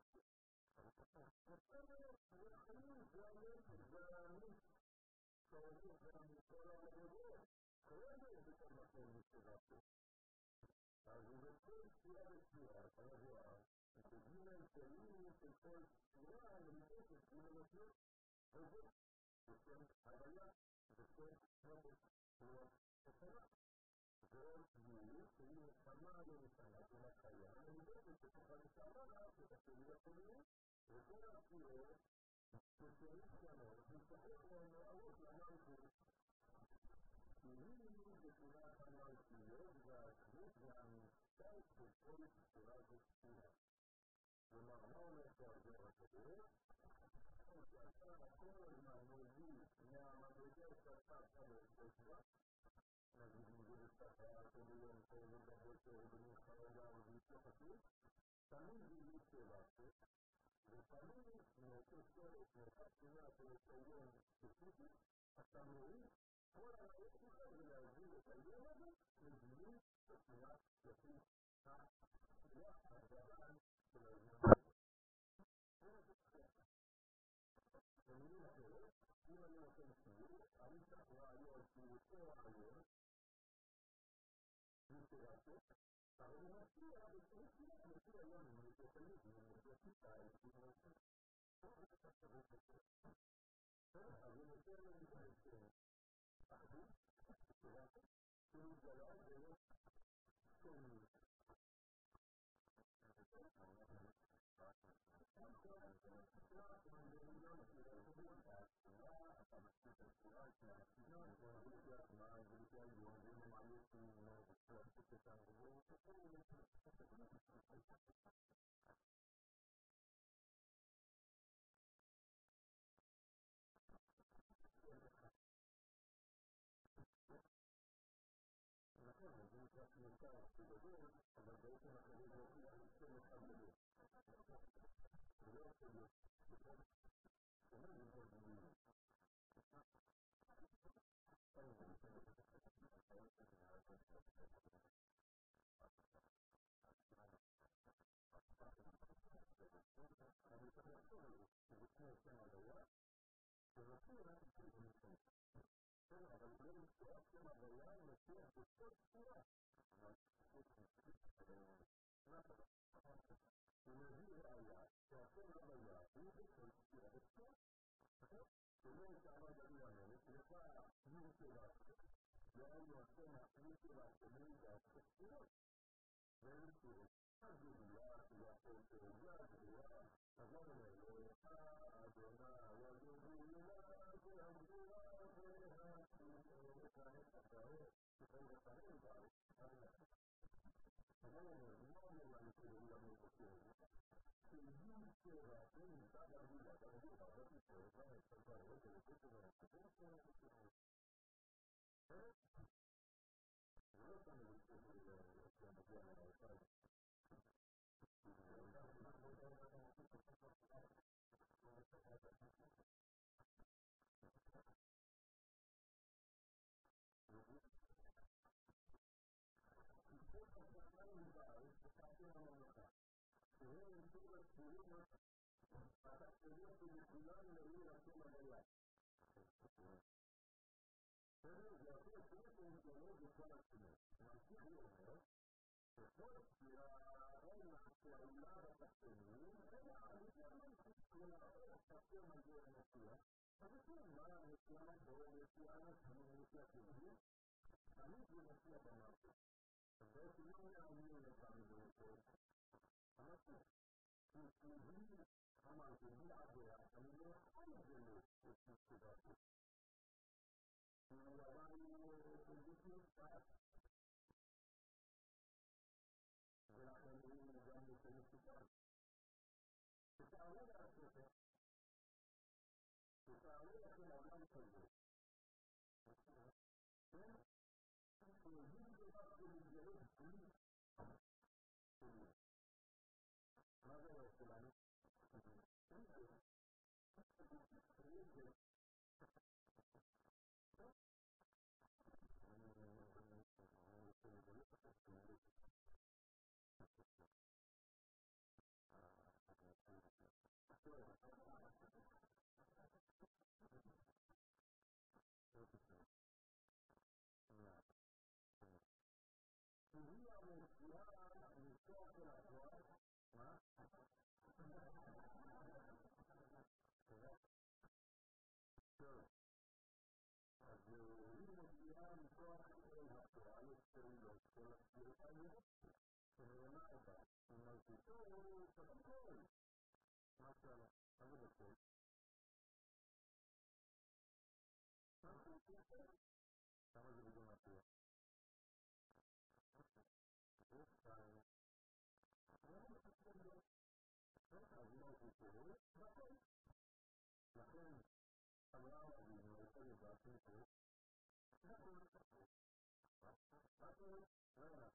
זה החיים, זה הנפש, זה העמיד, שעובד גם מכל העבודות. כרגע בכל מקום מתחילה. אז הוא בכל תפילה ותפילה, כמובן, בגיל האמצעים של כל תפילה, למתת את תפילה ותפילה, וזה, בשם הוויה, בשם נפש, תפילה ותפילה. ועוד תביעות, שהיא נשמה לנשמה, תפילה חיה, ומתת את תפילה ותפילה, שתפילה ותפילה, וכל התפילות, שצריך שונות, וצריך להמרות למלכות. כי היא בתפילת המלכויות והעצמות והמסתר של כל תפילה ותפילה. כלומר, מה אומר שהזוהר הקדוש? שאתה כל הזמן מוביל מהמדרגה שאתה תלך בתפילה, נגיד אם זה בשפה, או ביום טוב, ובבוקר, ובמלחמה, ובהתייחסות, תמיד זה יצא ותמיד מאותו צורך, מאותה תפילה של הציון ספציפית, אתה מוריד כל הרעיון שלך זה להביא את הילד לדיון בתנועת לפי הרוח הגרען של הזמן. במילים אחרות, אם אני נותן שיעור, אני צריך רעיון שהוא אותו רעיון, מוטיבציה, אבל הוא מציע בצריך לפי היום, אם הוא תלמיד, אם הוא תלמיד, אם הוא תלמיד. אז הוא נותן להם אחדות, שהוא גלל ולא שונים. נכון, זה נקרא שמותר בגדול, אבל בעצם אחרי זה הולכים להסתכל אחד גדול. זה לא יכול להיות. אומר לי זה במילים. אני צריך לחשוב על זה, שזה כמו שם הוויה, ורצוי רק את זה במילים. אבל לא נצטרך שם הוויה, נצטרך בכל צורה. הוא מביא ראיה, שהשם הוויה הוא בכל צורה בצורה. שלא יתעמד על ימנת, לך יורתבסת, ואילו השם יורתבסת מידע כספירות. ואין צורת. אז גדולה, שיעשו תאוגה, גדולה, אז לא אומר, לך אדונה, וגדולה, והגדולה, והגדולה, והגדולה, שכל רפנים באו, אז נכון. אז אני אומר, מה אומר לנו כדולה מבוקר? שהגיעו צבע, אין נמצא בגדולה, בגדולה, בגדולה, בגדולה, בגדולה, בגדולה, בגדולה, בגדולה, זה לא סתם לבקר שמגיע מהאחד. שהם נמצאו לסבירים, אתה תדע שלכולם נראי רצון הוויה. בסדר? זה הכי עצמות ומתלמוד בכל עצמות. ממשיך ואומר, שכל ספירה אין שהעולה בתחתונים, אלא העלייה ממשיך ולאור תחתר מגיע לנסיעה. אז כן, מה הנסיעה נקרא? נסיעה נסיעה נסיעה טבעית? תמיד זה נסיעה במערכת. אז בעצם לא נעמיד אותם בזה. אנחנו נתמודדים, אמרתי, בלעדיה, אני לא יכול לגלות את נסיבתי. הוא עדיין בלתי נפתח. ולכן הוא גם יוצא מסוכן. תתארו לעצמכם, תתארו לכם אדם כזה. כן? שיודעים דבר שמתגלות בלי שלי. מה זה אומר שלנו? שהיא המציאה מכוח של הכוח, מה? טוב, אז היא מציאה מכוח של הכוח, לסטרילות של הספירטליות, שנאמר בה, ומלכותו תבכל. מה שאלה? מה זה בכל? מה זה בכל? כמה זה בגלל הכוח? זה שתיים. אז מלכותו תבכל. לכן, אברהם אבינו רוצה לדעת מפה, נכון, נכון, רגע,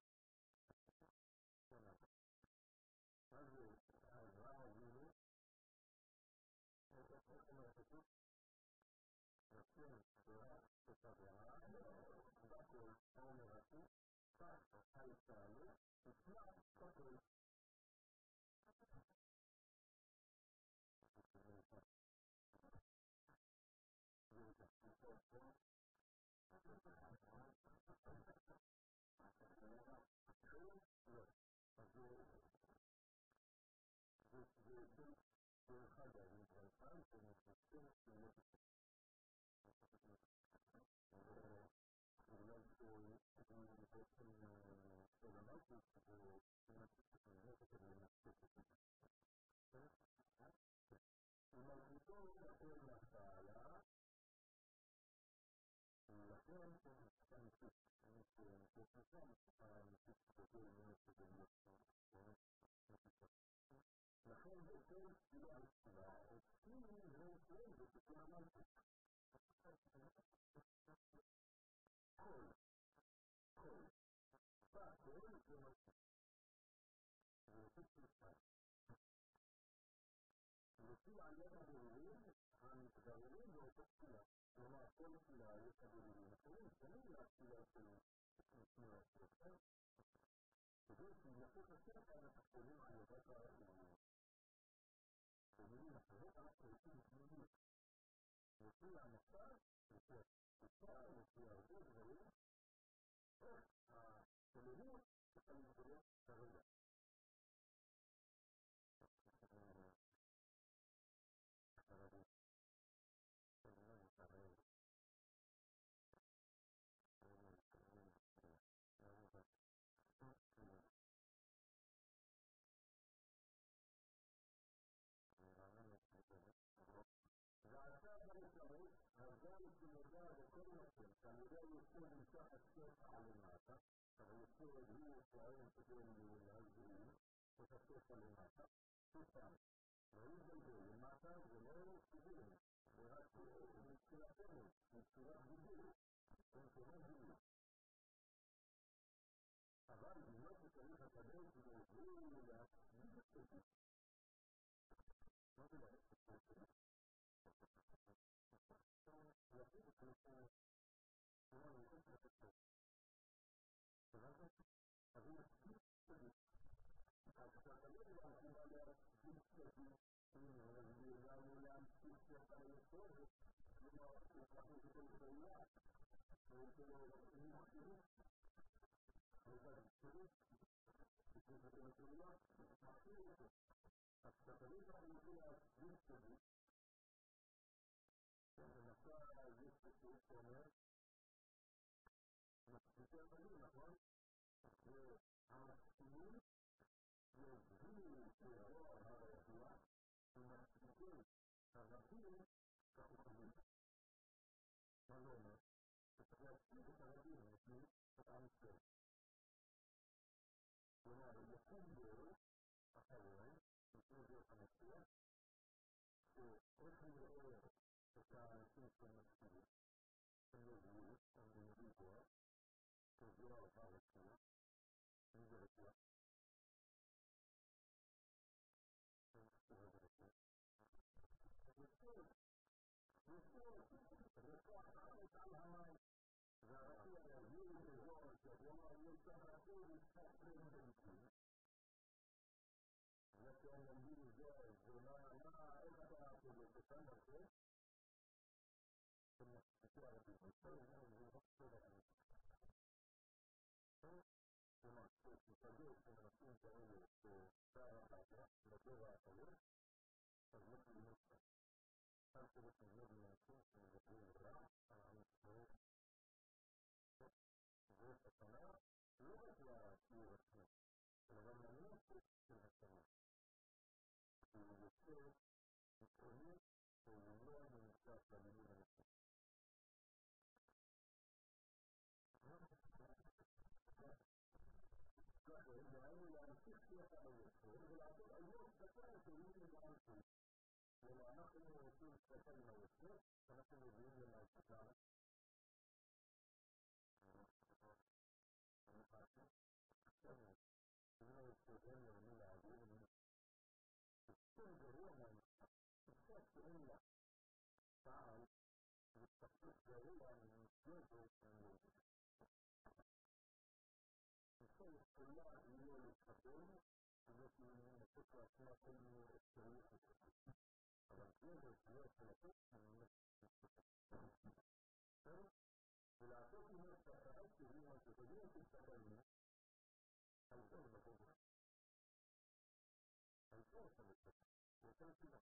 מה זה אברהם אבינו? איך אומר הכתוב? כן, את אברהם, בכל עומר עשו, כך ההתנהלות, נצמח כפול. דרך אגב, אני כבר פעם שמתנצל אולי שאני בעצם שלמדתי שבו ומלכותו תחל נפלה ולכן תנסיק תנסיק תנסיק לכן בכל תפילה ותפילה עושים ועושים ותיקון המלכות כל כל והכל זה מלכות ולפי תפילה לפי עליית הבירורים המתבררים באותה תפילה כלומר כל תפילה יש הבירורים אחרים שונים לתפילה של נשמי הספר כדי שימלכות הספר אנחנו קוראים על ידת הרעיון במילים אחרות אנחנו עושים פנימית לפי המצב, לפי התקופה, לפי הרבה דברים איך הכוללות שתלמדות כרגע הרבים הרבים ועשה בנצרות, הזל שנודע בכל מקום, כנראה יצור נמשך הסוף על למטה, אבל יצור הוא פועל כדי להזרים את הסוף על למטה, סופם. והוא גלגל למטה זה לא סיבים, זה רק מבחינתנו, מבחינת גידול, מבחינת גידול. אבל לא שצריך לקבל ולהזרים ולהצדיק את זה. מה זה להצדיק את זה? להצדיק את זה. אז הוא מצדיק את זה. אז כשאתה לא יכולה להצדיק את זה, אז ידענו להמשיך את היסוד, כלומר, אנחנו כתוב שאלה, וכאילו, אני מחשיבות, אבל מחשיבות, וכאילו שאלה, מחשיבות אותו. אז כשאתה לא יכולה להצדיק את זה, למשל, יש פסוק שאומר, מצדיקים בנים, נכון? והמצדיקים יובילו כזוהר הרעייה, ומצדיקים הרבים כחוכמים. מה זה אומר? צריך להצדיק את הרבים, לפני את עם ישראל. כלומר, יקום דור אחרון, לפני דור המציע, שאיך נראה את האנשים שמצדיקים, הם יובילו, הם יובילו כוח, כזוהר הרעייה, מי זה רעייה? יסוד, יסוד, רצוח הארץ על המים, והרעייה יביאו כזוהר, כזוהר יצחקו ויצחק בין בנקים, וכן יביאו זוהר, ומה, איך אתה עושה לכאן בזה? שמצדיקים הרבים, זה לא סוד האמת. כלומר, כשתגור שמנסים כאלה ששר אחר, בטבע האחרון, אז לא תלמוד שם. כאן שלא תלמוד מנסים שמדברים רע, המצטרות, זה סכנה, לא רק לציור עצמו, אלא גם לנפש של הסכנה. הוא יוצא מקומי, הוא לא נמצא במילים הנפש. דהיינו להמשיך שיח היסוד ולעשות היום קטן שאולים למערכות. ולאנחנו עושים קטן עם היסוד, אנחנו מביאים למערכות. למה? אני חושב, כן, אם היסודים ירמי להעביר לי, כן גרוע מהמשחק, קצת שאין לה פעם, ضروري أن يوجد الشيء الله اللي يتقبل التي من الفكرة فيها كل التاريخ طبعا يوجد سياسة ثلاثة والعصوص من التفاعلات هي متجدين في التقاليد الكون متجدين الكون متجدين وكان كده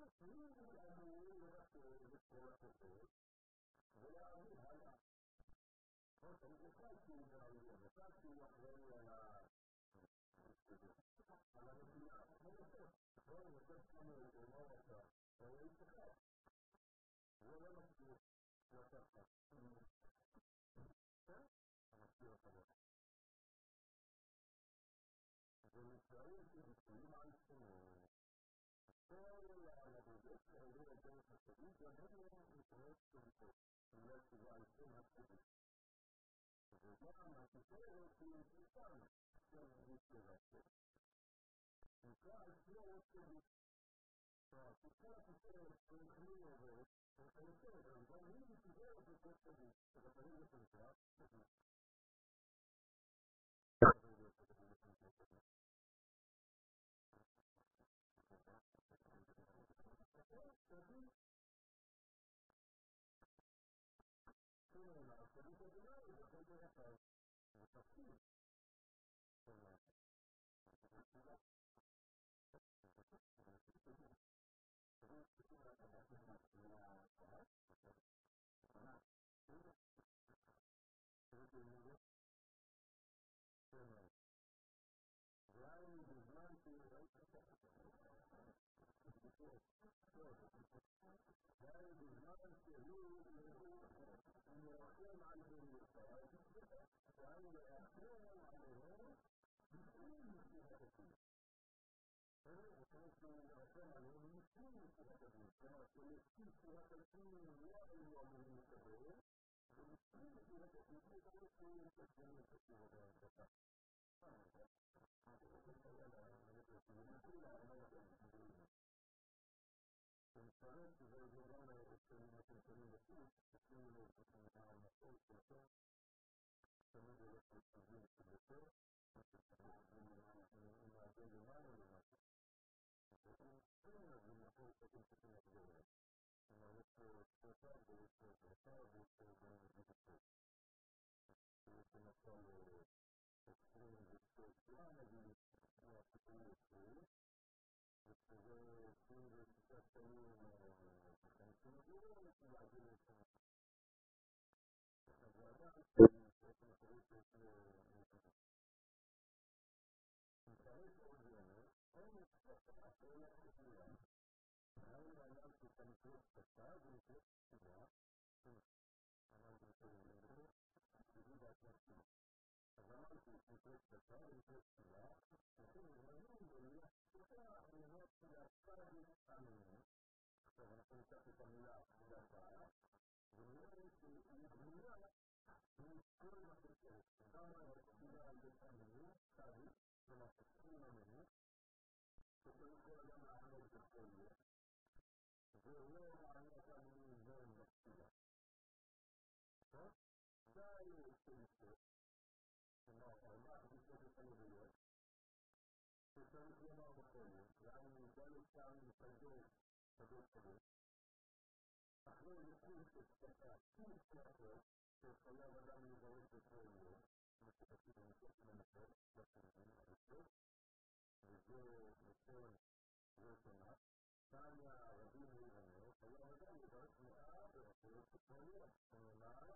מי אמורים רק לקרוא לכתוב ולהבין הלאה. אני בכלל שהוא בעניין, בכלל שהוא אחראי על ה... על המדינה, כמו יותר. בואו נותן כמו מה הוא עשה, הוא היה יצחק. זה לא מסביר לקחת. המסביר החדש. ומתראים שבשבילים על שמו, כל הנבודות שעוברים על דרך הסביב, גם הם לא מתראות שבשביל. בגלל שזה על שם הסביב. וגם התפארת היא סיפן של מתראות. נקרא על שמו הסביב. כל התפארת שהוכנים עובד, וכיוצא, גם היא מתפארת בכל סביב. ובתאים זה שנקרא, הסביב הגדולה היא בכל דרך התפקיד. ואני בזמן שראיתי ואני בזמן שהוא מרחם על בניותיו ואני מרחם עליהם לפני מסירת הדין. וכמו שהוא מרחם עליהם לפני מסירת הדין, כלומר שלפי מסירת הדין לא היו אמורים לקבל, ולפני מסירת הדין הוא אומר שהוא מתקדם את הדין. ומתפרט שזה גם אצלנו מתקנים בחוץ, תשימו לב שהמקום שלכם תמיד הולך לכיוון של יותר, אם מעגל למעלה למטה. אז אם נכון שאתם צריכים לחזור אליו. כלומר, יש פה ספרטה ויש פה ספרטה ויש פה גם דיגיטל. יש למשל עשרים ושלושה נגיד, עשרים ושלושה, ושזה עשרים ושישה שנים וחמישים מיליון, להגיד לשם. אז זה אדם שבעצם אחרי שיש מתארץ עוד ימים, אין מצפתה, אין לכתיבה. אנחנו נעלם שתנקרות פתתה, ונקרות כתיבה, אנחנו נקראים לזה, תגידי בעצמכם. אז אמרתי, נקרות פתתה, ונקרות כתיבה, וכן נראים במילה פתתה, אומרות להצעה להתעמנו. עכשיו אנחנו ניקח את המילה פתתה, ונראה שהיא במילה מכל מחלקת, גם הכתיבה להתעמנו, תאריך, ומחלקים ממנו, שצריך כל אדם לעמוד בכל זה, ולא לעמוד עלינו זון בכתיבה. טוב? זה היו שלישות, כלומר, ארבע פגישות התלמודיות, שצריך לומר בכל זה, ואני דלת שם מתרגש קדוש קדוש, אחרי ריכוז שפתתה, כול פלטות, שחייב אדם לברך בכל זה, כמו שכתוב במשך למחר, בשנים הראשון, וזה נכון ראשונה, תניא רבי מאיר אומר, חייב אדם לברך מאה ברכות בכל יום, שנאמר,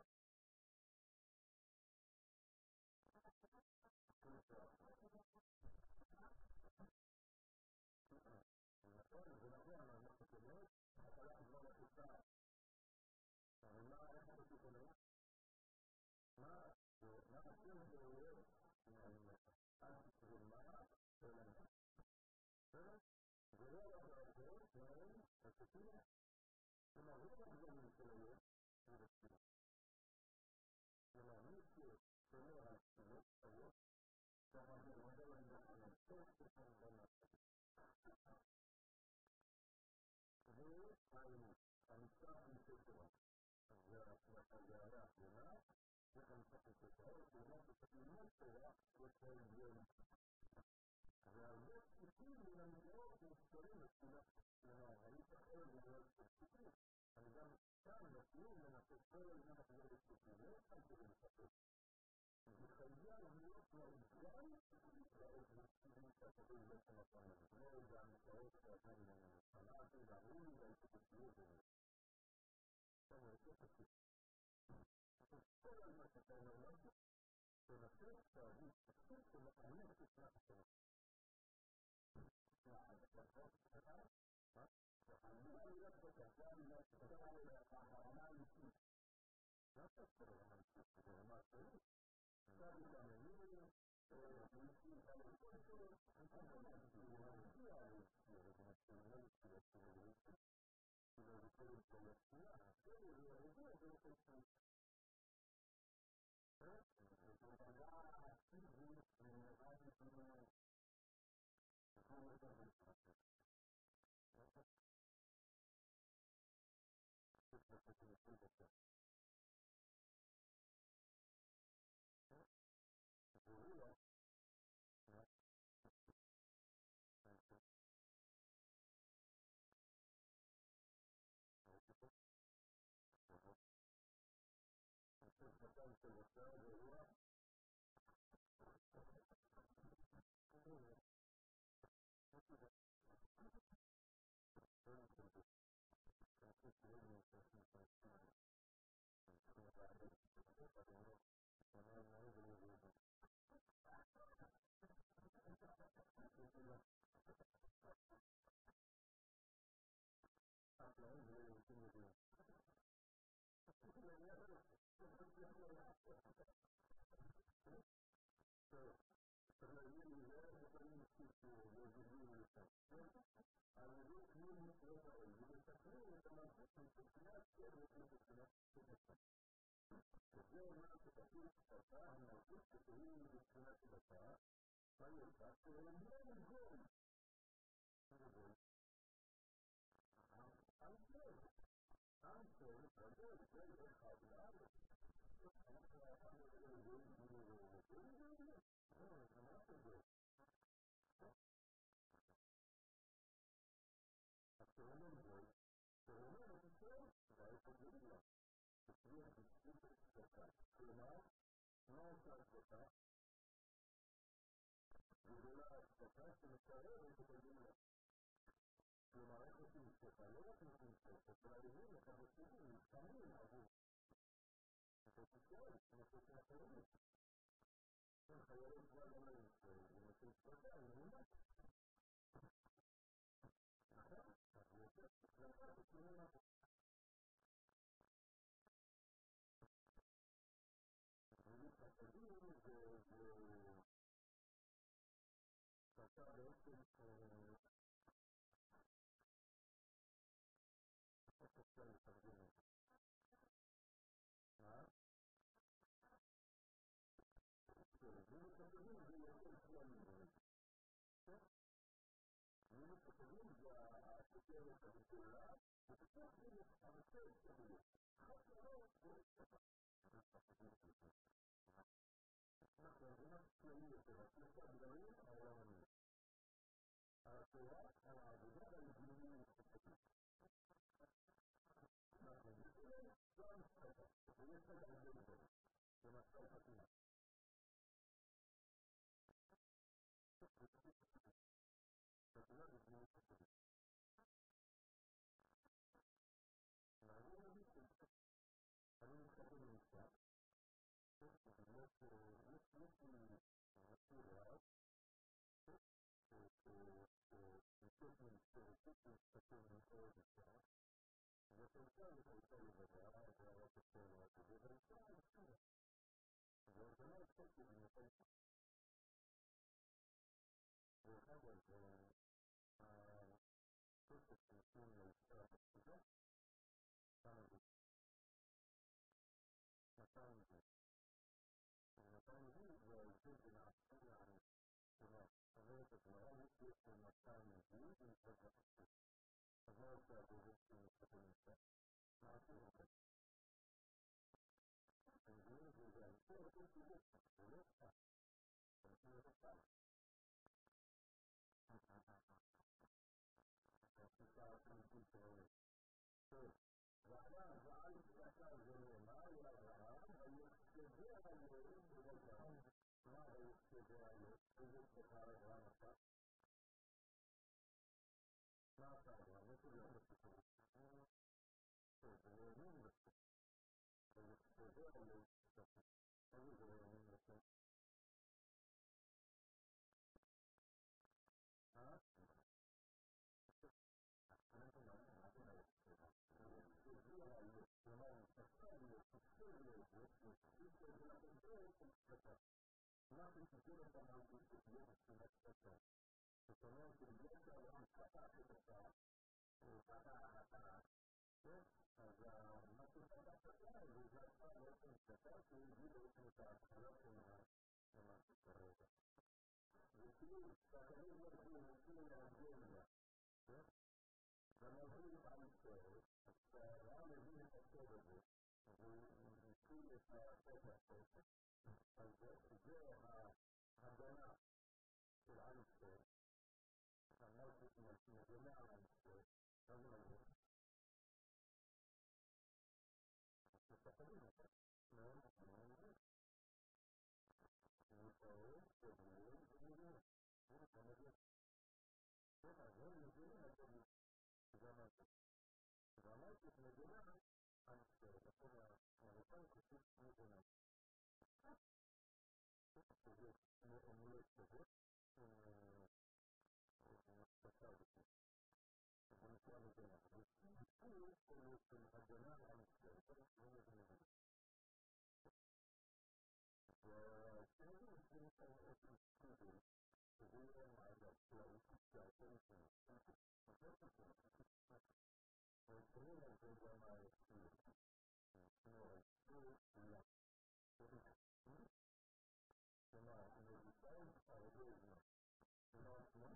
נכון, זה נכון, מה שכנות, אתה לחזור לחיסה, אבל מה, איך אתה שכנות? מה, מה השם זה אוהב? אל תקרא מה, אלא מה. בסדר? זה לא רק הרכות, נראים, התפילה. כלומר, לא מחזורים של היום, זה בתפילה. כלומר, מי ששומר על תפילות, היום, ככה זה אומר להם בחיים, טוב שכמובן נעשה. והיינו, המשפט נמצא תורה. זה היה האחרונה, זה המשפט נמצא תורה, וכלומר שצריך ללמוד תורה, יש להם יום. והרבה פסוקים מן המקראות מוזכרים בתפילה. כלומר, אני צריך ללמוד פסוקים. אני גם כאן בסיום מנסה כל הזמן לחזור לפסוקים. לא כאן כדי לספר. זה חייב להיות מעודכן בעת פסוקים שהכתוב בעצם נתן לנו. לא גם מקראות שאתם שמעתם, ואמרו לי Nothing to do with the most important thing that's better. The community gets around Kata to the top. Kata, Kata. Yes, as a nothing to that Kata, we have some working the top, we do it with our corruption in our corruption. We see, that I will do in Nigeria. Yes, the Muslim answer, it's around the unit of services. We see it as a better. And there are Adana, the answer, and now it's in the general answer, and then it's a Catalina. No, no, no. And so, the rule, the rule, the rule, what I want to do, I tell you, the Rama, the Rama is in the general answer, the Torah, and the Torah is in the general. So this, and the emulate the book, and the Torah. And it's one of them. The two is in the general answer, but it's one of them. The second is in the student, the real mind of place, the attention. The first is in the three and the one I see. You know, two, yeah. You know, in the design, I agree. You know, it's not.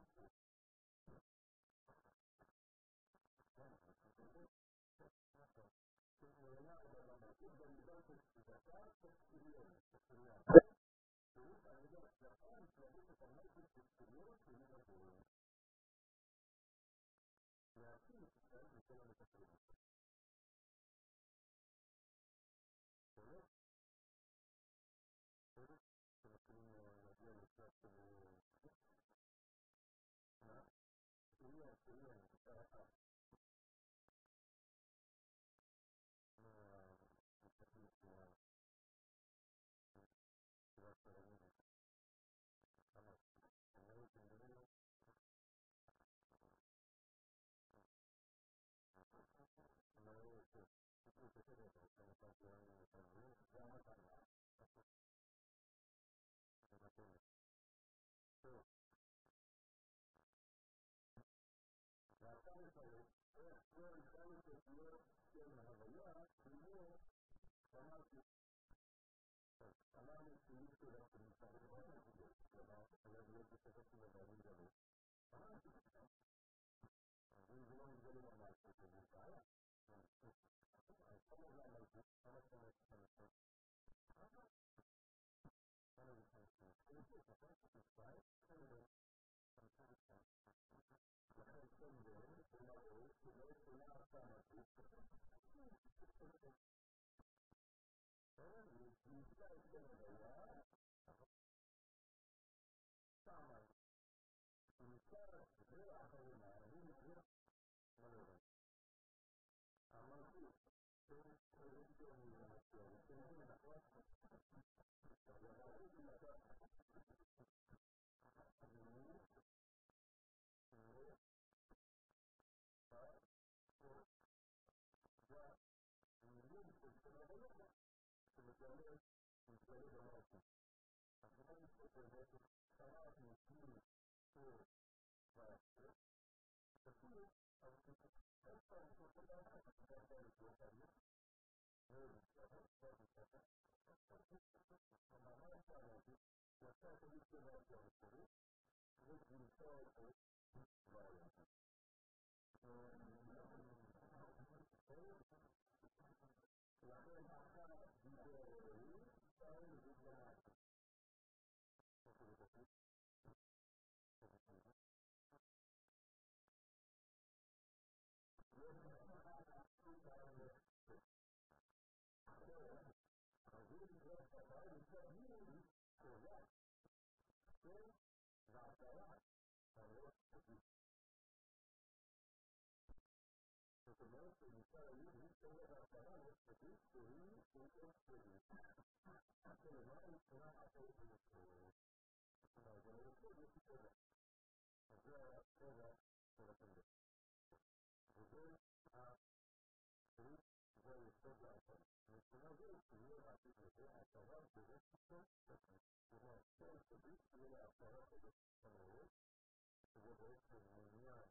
utilizzare l'utilizzo della parola che questo è il punto di anche le mani sono a poco di sole. No, con le cose si può fare cosa per aprire. Vedere a lui vuole sposare. Non sono io che io la dico che a parlare di questo, come sempre di io a parlare di questo lavoro, che deve essere una mia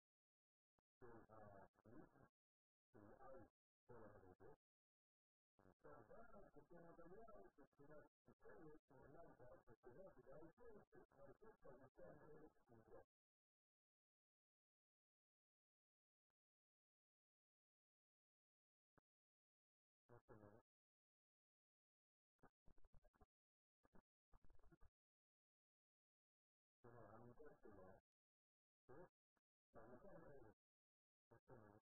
che hai solo la vedo. Guarda che sono italiano, che sono italiano, sono l'altra, che sono italiano, che sono tutto all'interno dello studio. Non sono, sono all'interno dello studio, all'interno dello studio,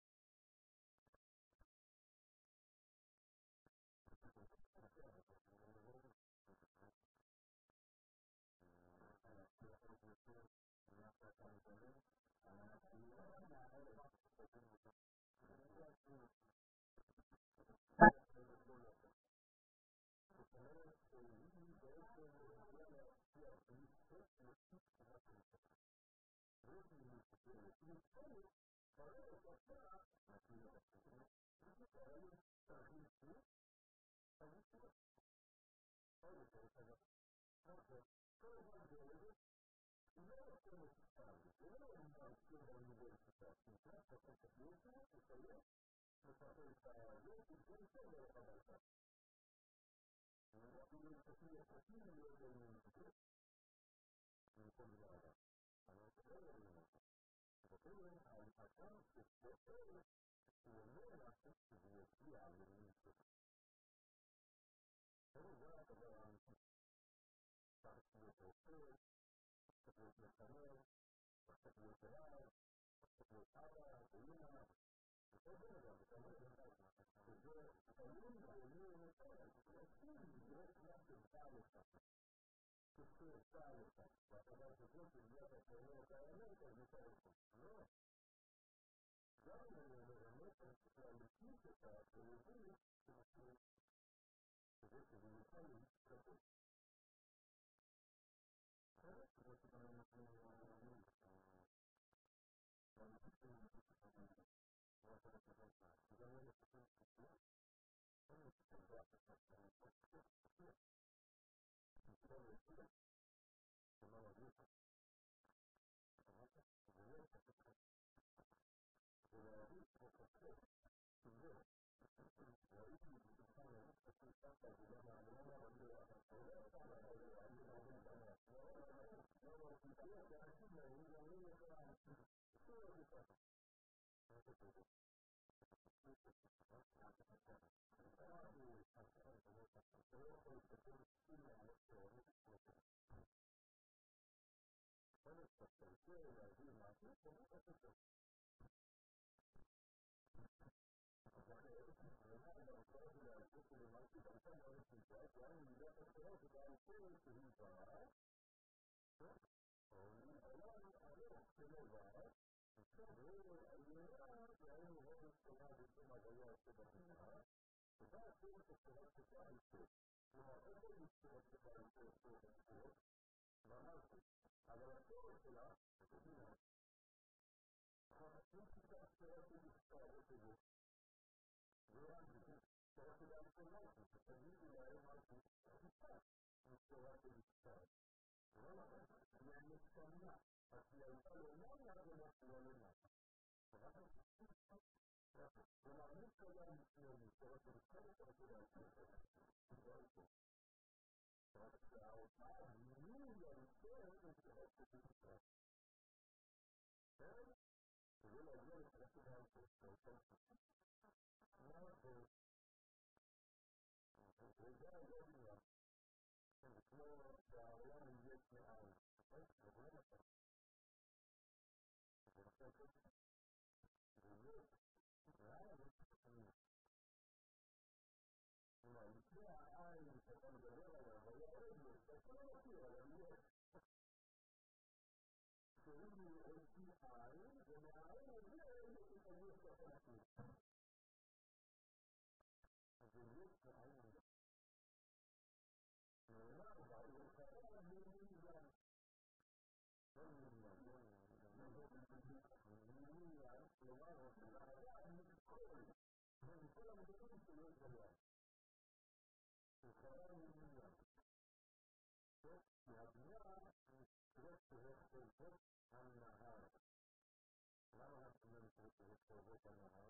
معين ونرضى بالخيال بالميزان بالميزان بالميزان لغاية الأعداء من كل من كل مدينة في الوزيان الخيال بالميزان وأبناء يكتب الزوج النهار لا يمكن أن يكتب الزوج النهار